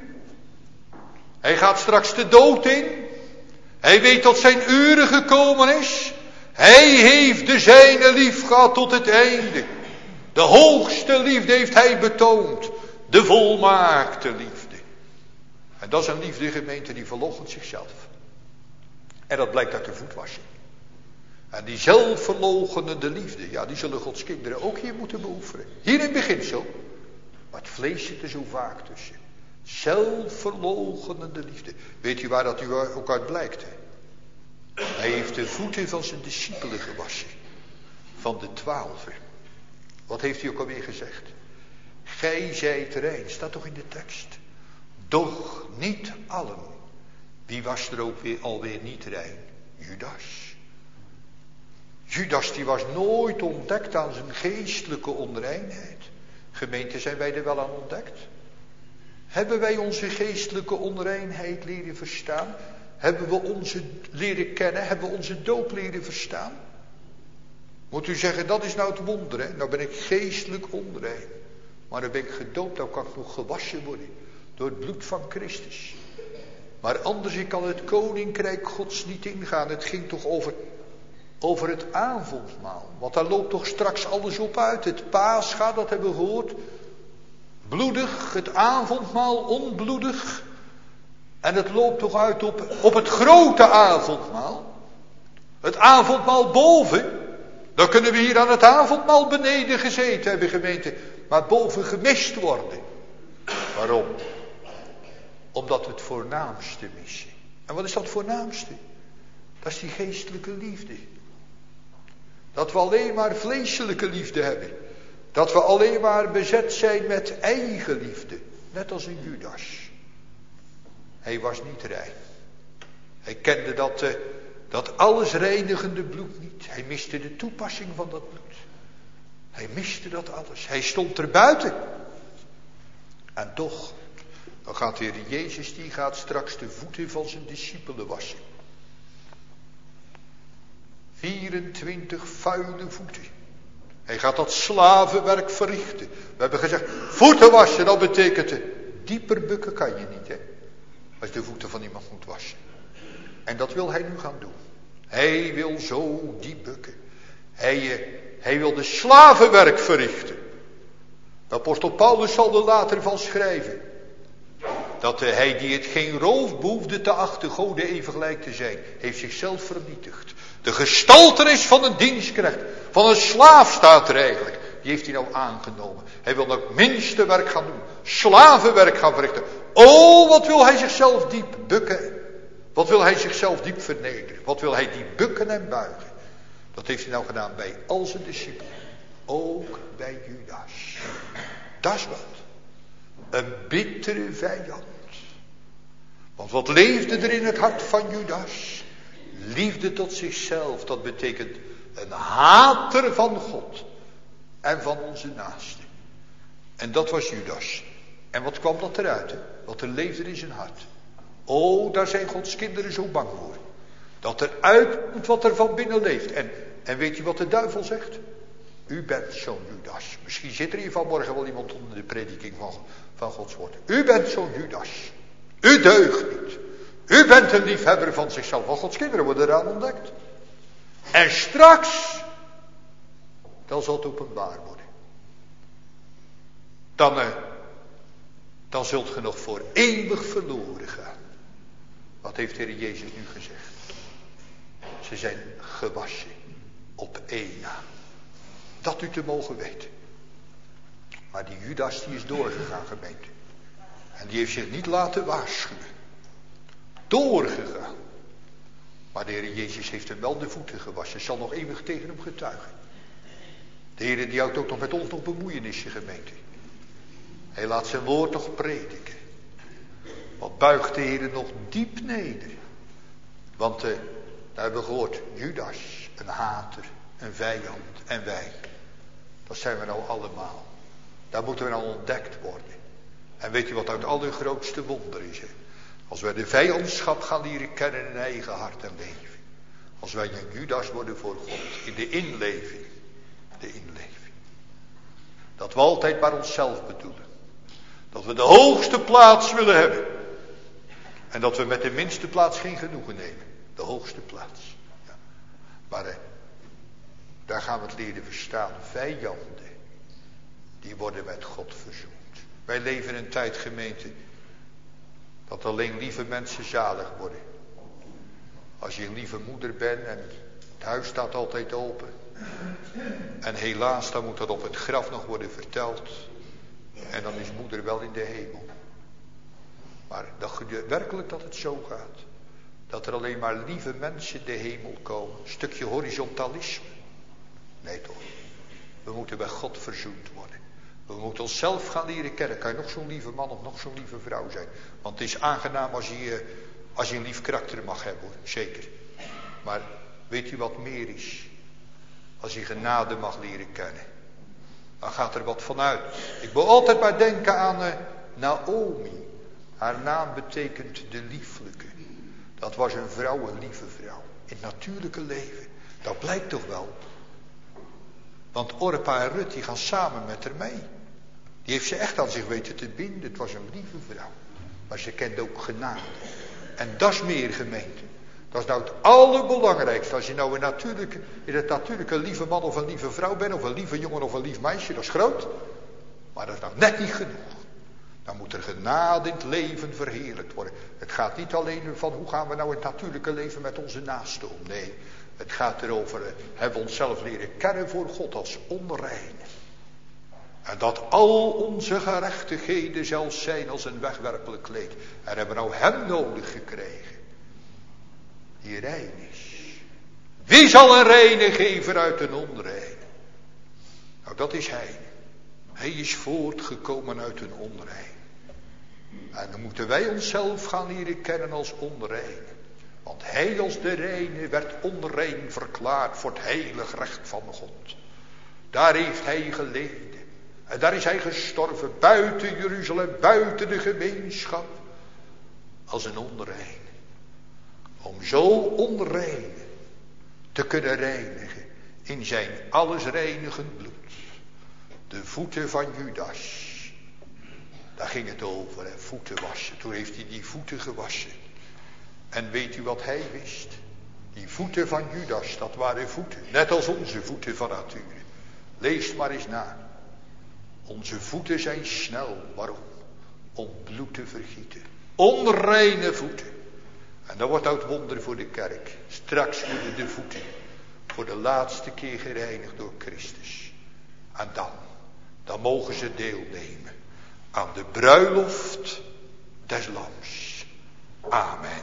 Hij gaat straks de dood in. Hij weet dat zijn uren gekomen is. Hij heeft de zijne lief gehad tot het einde. De hoogste liefde heeft hij betoond. De volmaakte liefde. En dat is een liefde, gemeente, die verloochent zichzelf. En dat blijkt uit de voetwassing. En die zelfverloochenende liefde, ja, die zullen Gods kinderen ook hier moeten beoefenen. Hier in het begin zo. Maar het vlees zit er zo vaak tussen. Zelfverloochenende liefde. Weet u waar dat u ook uit blijkt? Hè? Hij heeft de voeten van zijn discipelen gewassen. Van de twaalfen. Wat heeft hij ook alweer gezegd? Gij zijt rein, staat toch in de tekst. Doch niet allen. Wie was er ook weer alweer niet rein? Judas. Judas die was nooit ontdekt aan zijn geestelijke onreinheid. Gemeente, zijn wij er wel aan ontdekt? Hebben wij onze geestelijke onreinheid leren verstaan? Hebben we onze leren kennen? Hebben we onze doop leren verstaan? Moet u zeggen, dat is nou het wonder, hè? Nou ben ik geestelijk onrein. Maar dan ben ik gedoopt, dan kan ik nog gewassen worden. Door het bloed van Christus. Maar anders, ik kan het koninkrijk Gods niet ingaan. Het ging toch over, over het avondmaal. Want daar loopt toch straks alles op uit. Het Pascha, dat hebben we gehoord. Bloedig, het avondmaal onbloedig. En het loopt toch uit op, op het grote avondmaal. Het avondmaal boven. Dan kunnen we hier aan het avondmaal beneden gezeten hebben, gemeente. Maar boven gemist worden. Waarom? Omdat we het voornaamste missen. En wat is dat voornaamste? Dat is die geestelijke liefde. Dat we alleen maar vleeselijke liefde hebben. Dat we alleen maar bezet zijn met eigen liefde. Net als een Judas. Hij was niet rein. Hij kende dat, uh, dat alles reinigende bloed niet. Hij miste de toepassing van dat bloed. Hij miste dat alles. Hij stond er buiten. En toch, dan gaat de Heer Jezus, die gaat straks de voeten van zijn discipelen wassen. vierentwintig vuile voeten. Hij gaat dat slavenwerk verrichten. We hebben gezegd, voeten wassen, dat betekent dieper bukken kan je niet, hè. Als je de voeten van iemand moet wassen. En dat wil hij nu gaan doen. Hij wil zo diep bukken. Hij, hij wil de slavenwerk verrichten. De apostel Paulus zal er later van schrijven. Dat hij die het geen roof behoefde te achten Gode even gelijk te zijn. Heeft zichzelf vernietigd. De gestaltenis van een dienstknecht. Van een slaaf staat er eigenlijk. Die heeft hij nou aangenomen. Hij wil nou het minste werk gaan doen. Slavenwerk gaan verrichten. Oh, wat wil hij zichzelf diep bukken. Wat wil hij zichzelf diep vernederen. Wat wil hij diep bukken en buigen. Dat heeft hij nou gedaan bij al zijn discipelen. Ook bij Judas. Dat is wat. Een bittere vijand. Want wat leefde er in het hart van Judas? Liefde tot zichzelf. Dat betekent een hater van God. En van onze naasten. En dat was Judas. En wat kwam dat eruit? Hè? Wat er leefde in zijn hart. Oh, daar zijn Gods kinderen zo bang voor. Dat er uitkomt wat er van binnen leeft. En, en weet je wat de duivel zegt? U bent zo'n Judas. Misschien zit er hier vanmorgen wel iemand onder de prediking van, van Gods woord. U bent zo'n Judas. U deugt niet. U bent een liefhebber van zichzelf. Want Gods kinderen worden eraan ontdekt. En straks, dan zal het openbaar worden. Dan, eh, dan zult ge nog voor eeuwig verloren gaan. Wat heeft de Heer Jezus nu gezegd? Ze zijn gewassen op één na. Dat u te mogen weten. Maar die Judas die is doorgegaan, gemeente. En die heeft zich niet laten waarschuwen. Doorgegaan. Maar de Heer Jezus heeft hem wel de voeten gewassen. Zal nog eeuwig tegen hem getuigen. De Heer die houdt ook nog met ons nog bemoeienissen, gemeente. Hij laat zijn woord nog prediken. Wat buigt de Heer nog diep neder. Want uh, daar hebben we gehoord. Judas, een hater, een vijand en wij. Dat zijn we nou allemaal. Daar moeten we nou ontdekt worden. En weet u wat nou het allergrootste wonder is? Hè? Als wij de vijandschap gaan leren kennen in eigen hart en leven. Als wij een Judas worden voor God. In de inleving. De inleving. Dat we altijd maar onszelf bedoelen. Dat we de hoogste plaats willen hebben. En dat we met de minste plaats geen genoegen nemen. De hoogste plaats. Ja. Maar hè, daar gaan we het leren verstaan. Vijanden. Die worden met God verzoend. Wij leven in een tijd, gemeente. Dat alleen lieve mensen zalig worden. Als je een lieve moeder bent en het huis staat altijd open. En helaas, dan moet dat op het graf nog worden verteld. En dan is moeder wel in de hemel. Maar dat gebeurt werkelijk dat het zo gaat. Dat er alleen maar lieve mensen de hemel komen. Een stukje horizontalisme. Nee toch. We moeten bij God verzoend worden. We moeten onszelf gaan leren kennen. Kan je nog zo'n lieve man of nog zo'n lieve vrouw zijn. Want het is aangenaam als je, als je een lief karakter mag hebben hoor. Zeker. Maar weet u wat meer is? Als je genade mag leren kennen. Dan gaat er wat vanuit. Ik wil altijd maar denken aan uh, Naomi. Haar naam betekent de lieflijke. Dat was een vrouw, een lieve vrouw. In het natuurlijke leven. Dat blijkt toch wel. Want Orpa en Rut die gaan samen met haar mee. Die heeft ze echt aan zich weten te binden. Het was een lieve vrouw. Maar ze kende ook genade. En dat is meer, gemeente. Dat is nou het allerbelangrijkste. Als je nou een natuurlijke, in het natuurlijke lieve man of een lieve vrouw bent. Of een lieve jongen of een lief meisje. Dat is groot. Maar dat is nou net niet genoeg. Dan moet er genade in het leven verheerlijkt worden. Het gaat niet alleen van hoe gaan we nou in het natuurlijke leven met onze naasten om. Nee. Het gaat erover, hebben we onszelf leren kennen voor God als onrein. En dat al onze gerechtigheden zelfs zijn als een wegwerpelijk kleed. En hebben we nou hem nodig gekregen. Die rein is. Wie zal een reine geven uit een onrein? Nou dat is hij. Hij is voortgekomen uit een onrein. En dan moeten wij onszelf gaan leren kennen als onrein. Want hij als de reine werd onrein verklaard voor het heilig recht van God. Daar heeft hij geleden. En daar is hij gestorven buiten Jeruzalem, buiten de gemeenschap. Als een onrein. Om zo onrein te kunnen reinigen in zijn alles reinigend bloed. De voeten van Judas. Daar ging het over, hè? Voeten wassen. Toen heeft hij die voeten gewassen. En weet u wat hij wist? Die voeten van Judas, dat waren voeten. Net als onze voeten van nature. Lees maar eens na. Onze voeten zijn snel. Waarom? Om bloed te vergieten. Onreine voeten. En dat wordt oud wonder voor de kerk. Straks worden de voeten voor de laatste keer gereinigd door Christus. En dan, dan mogen ze deelnemen aan de bruiloft des Lams. Amen.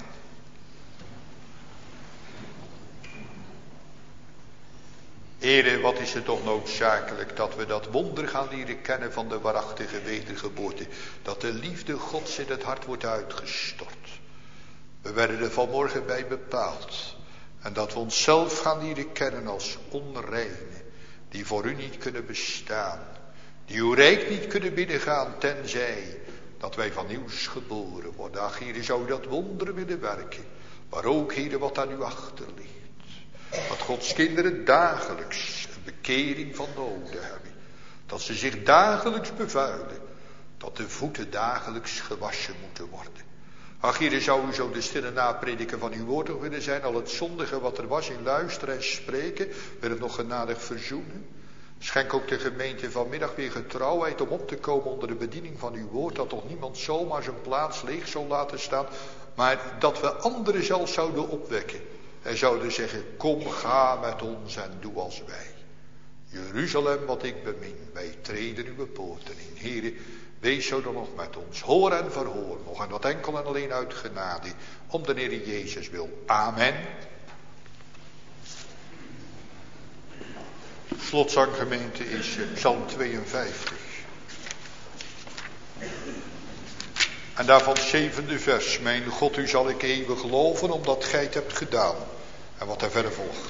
Heren, wat is het toch noodzakelijk dat we dat wonder gaan leren kennen van de waarachtige wedergeboorte. Dat de liefde Gods in het hart wordt uitgestort. We werden er vanmorgen bij bepaald. En dat we onszelf gaan leren kennen als onreine. Die voor u niet kunnen bestaan. Die uw rijk niet kunnen binnengaan tenzij dat wij van nieuws geboren worden. Ach, Heere, zou u dat wonder willen werken. Maar ook, Heere, wat aan u achter ligt. Dat Gods kinderen dagelijks een bekering van noden hebben. Dat ze zich dagelijks bevuilen. Dat de voeten dagelijks gewassen moeten worden. Ach, Heere, zou u zo de stille naprediker van uw woord ook willen zijn. Al het zondige wat er was in luisteren en spreken. Wil het nog genadig verzoenen. Schenk ook de gemeente vanmiddag weer getrouwheid om op te komen onder de bediening van uw woord. Dat toch niemand zomaar zijn plaats leeg zal laten staan. Maar dat we anderen zelfs zouden opwekken. En zouden zeggen, kom, ga met ons en doe als wij. Jeruzalem wat ik bemin, wij treden uw poorten in. Heere, wees zo dan nog met ons. Hoor en verhoor nog. En dat enkel en alleen uit genade. Om de Heer Jezus wil. Amen. Slotzanggemeente is Psalm tweeënvijftig. En daarvan zevende vers. Mijn God, u zal ik eeuwig geloven omdat gij het hebt gedaan. En wat er verder volgt.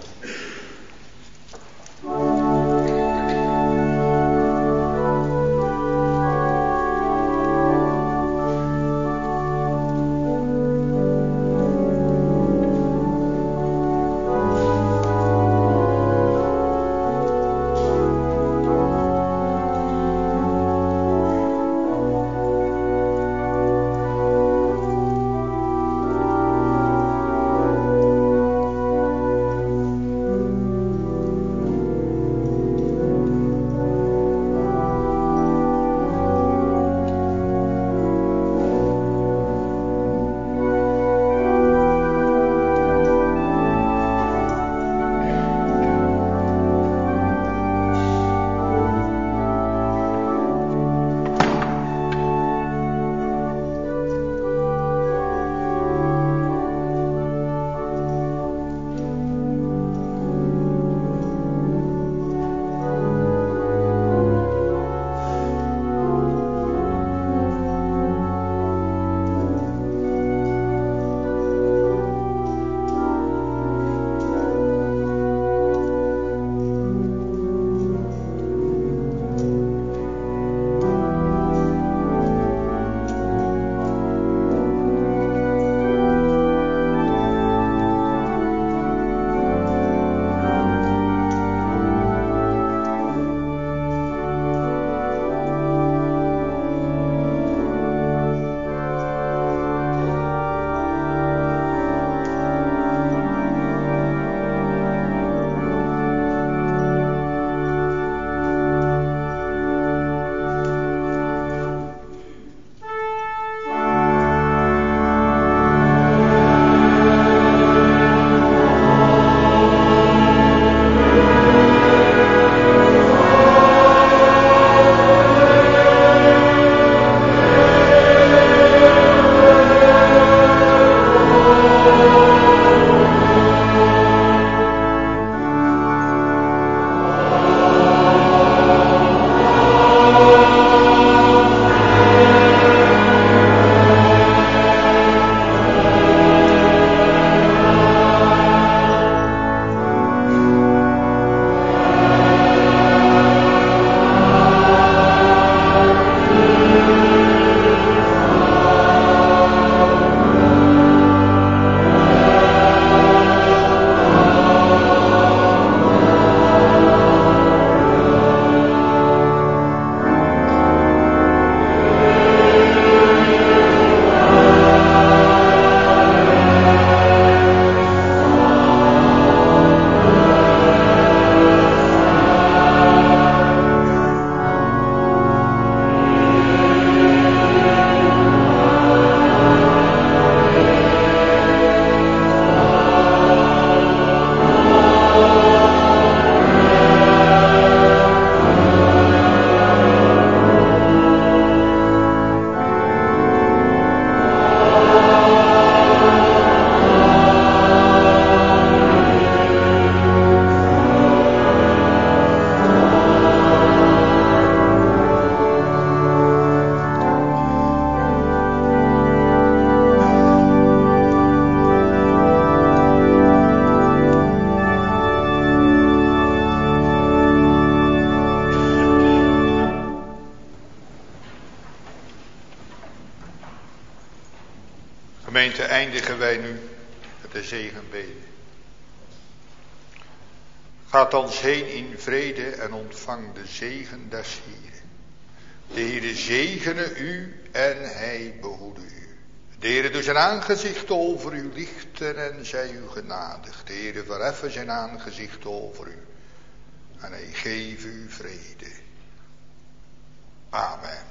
Gemeente, eindigen wij nu met de zegenbede. Gaat ons heen in vrede en ontvang de zegen des Heeren. De Heere zegene u en hij behoede u. De Heere doet zijn aangezicht over u lichten en zij u genadig. De Heere verheffen zijn aangezicht over u en hij geeft u vrede. Amen.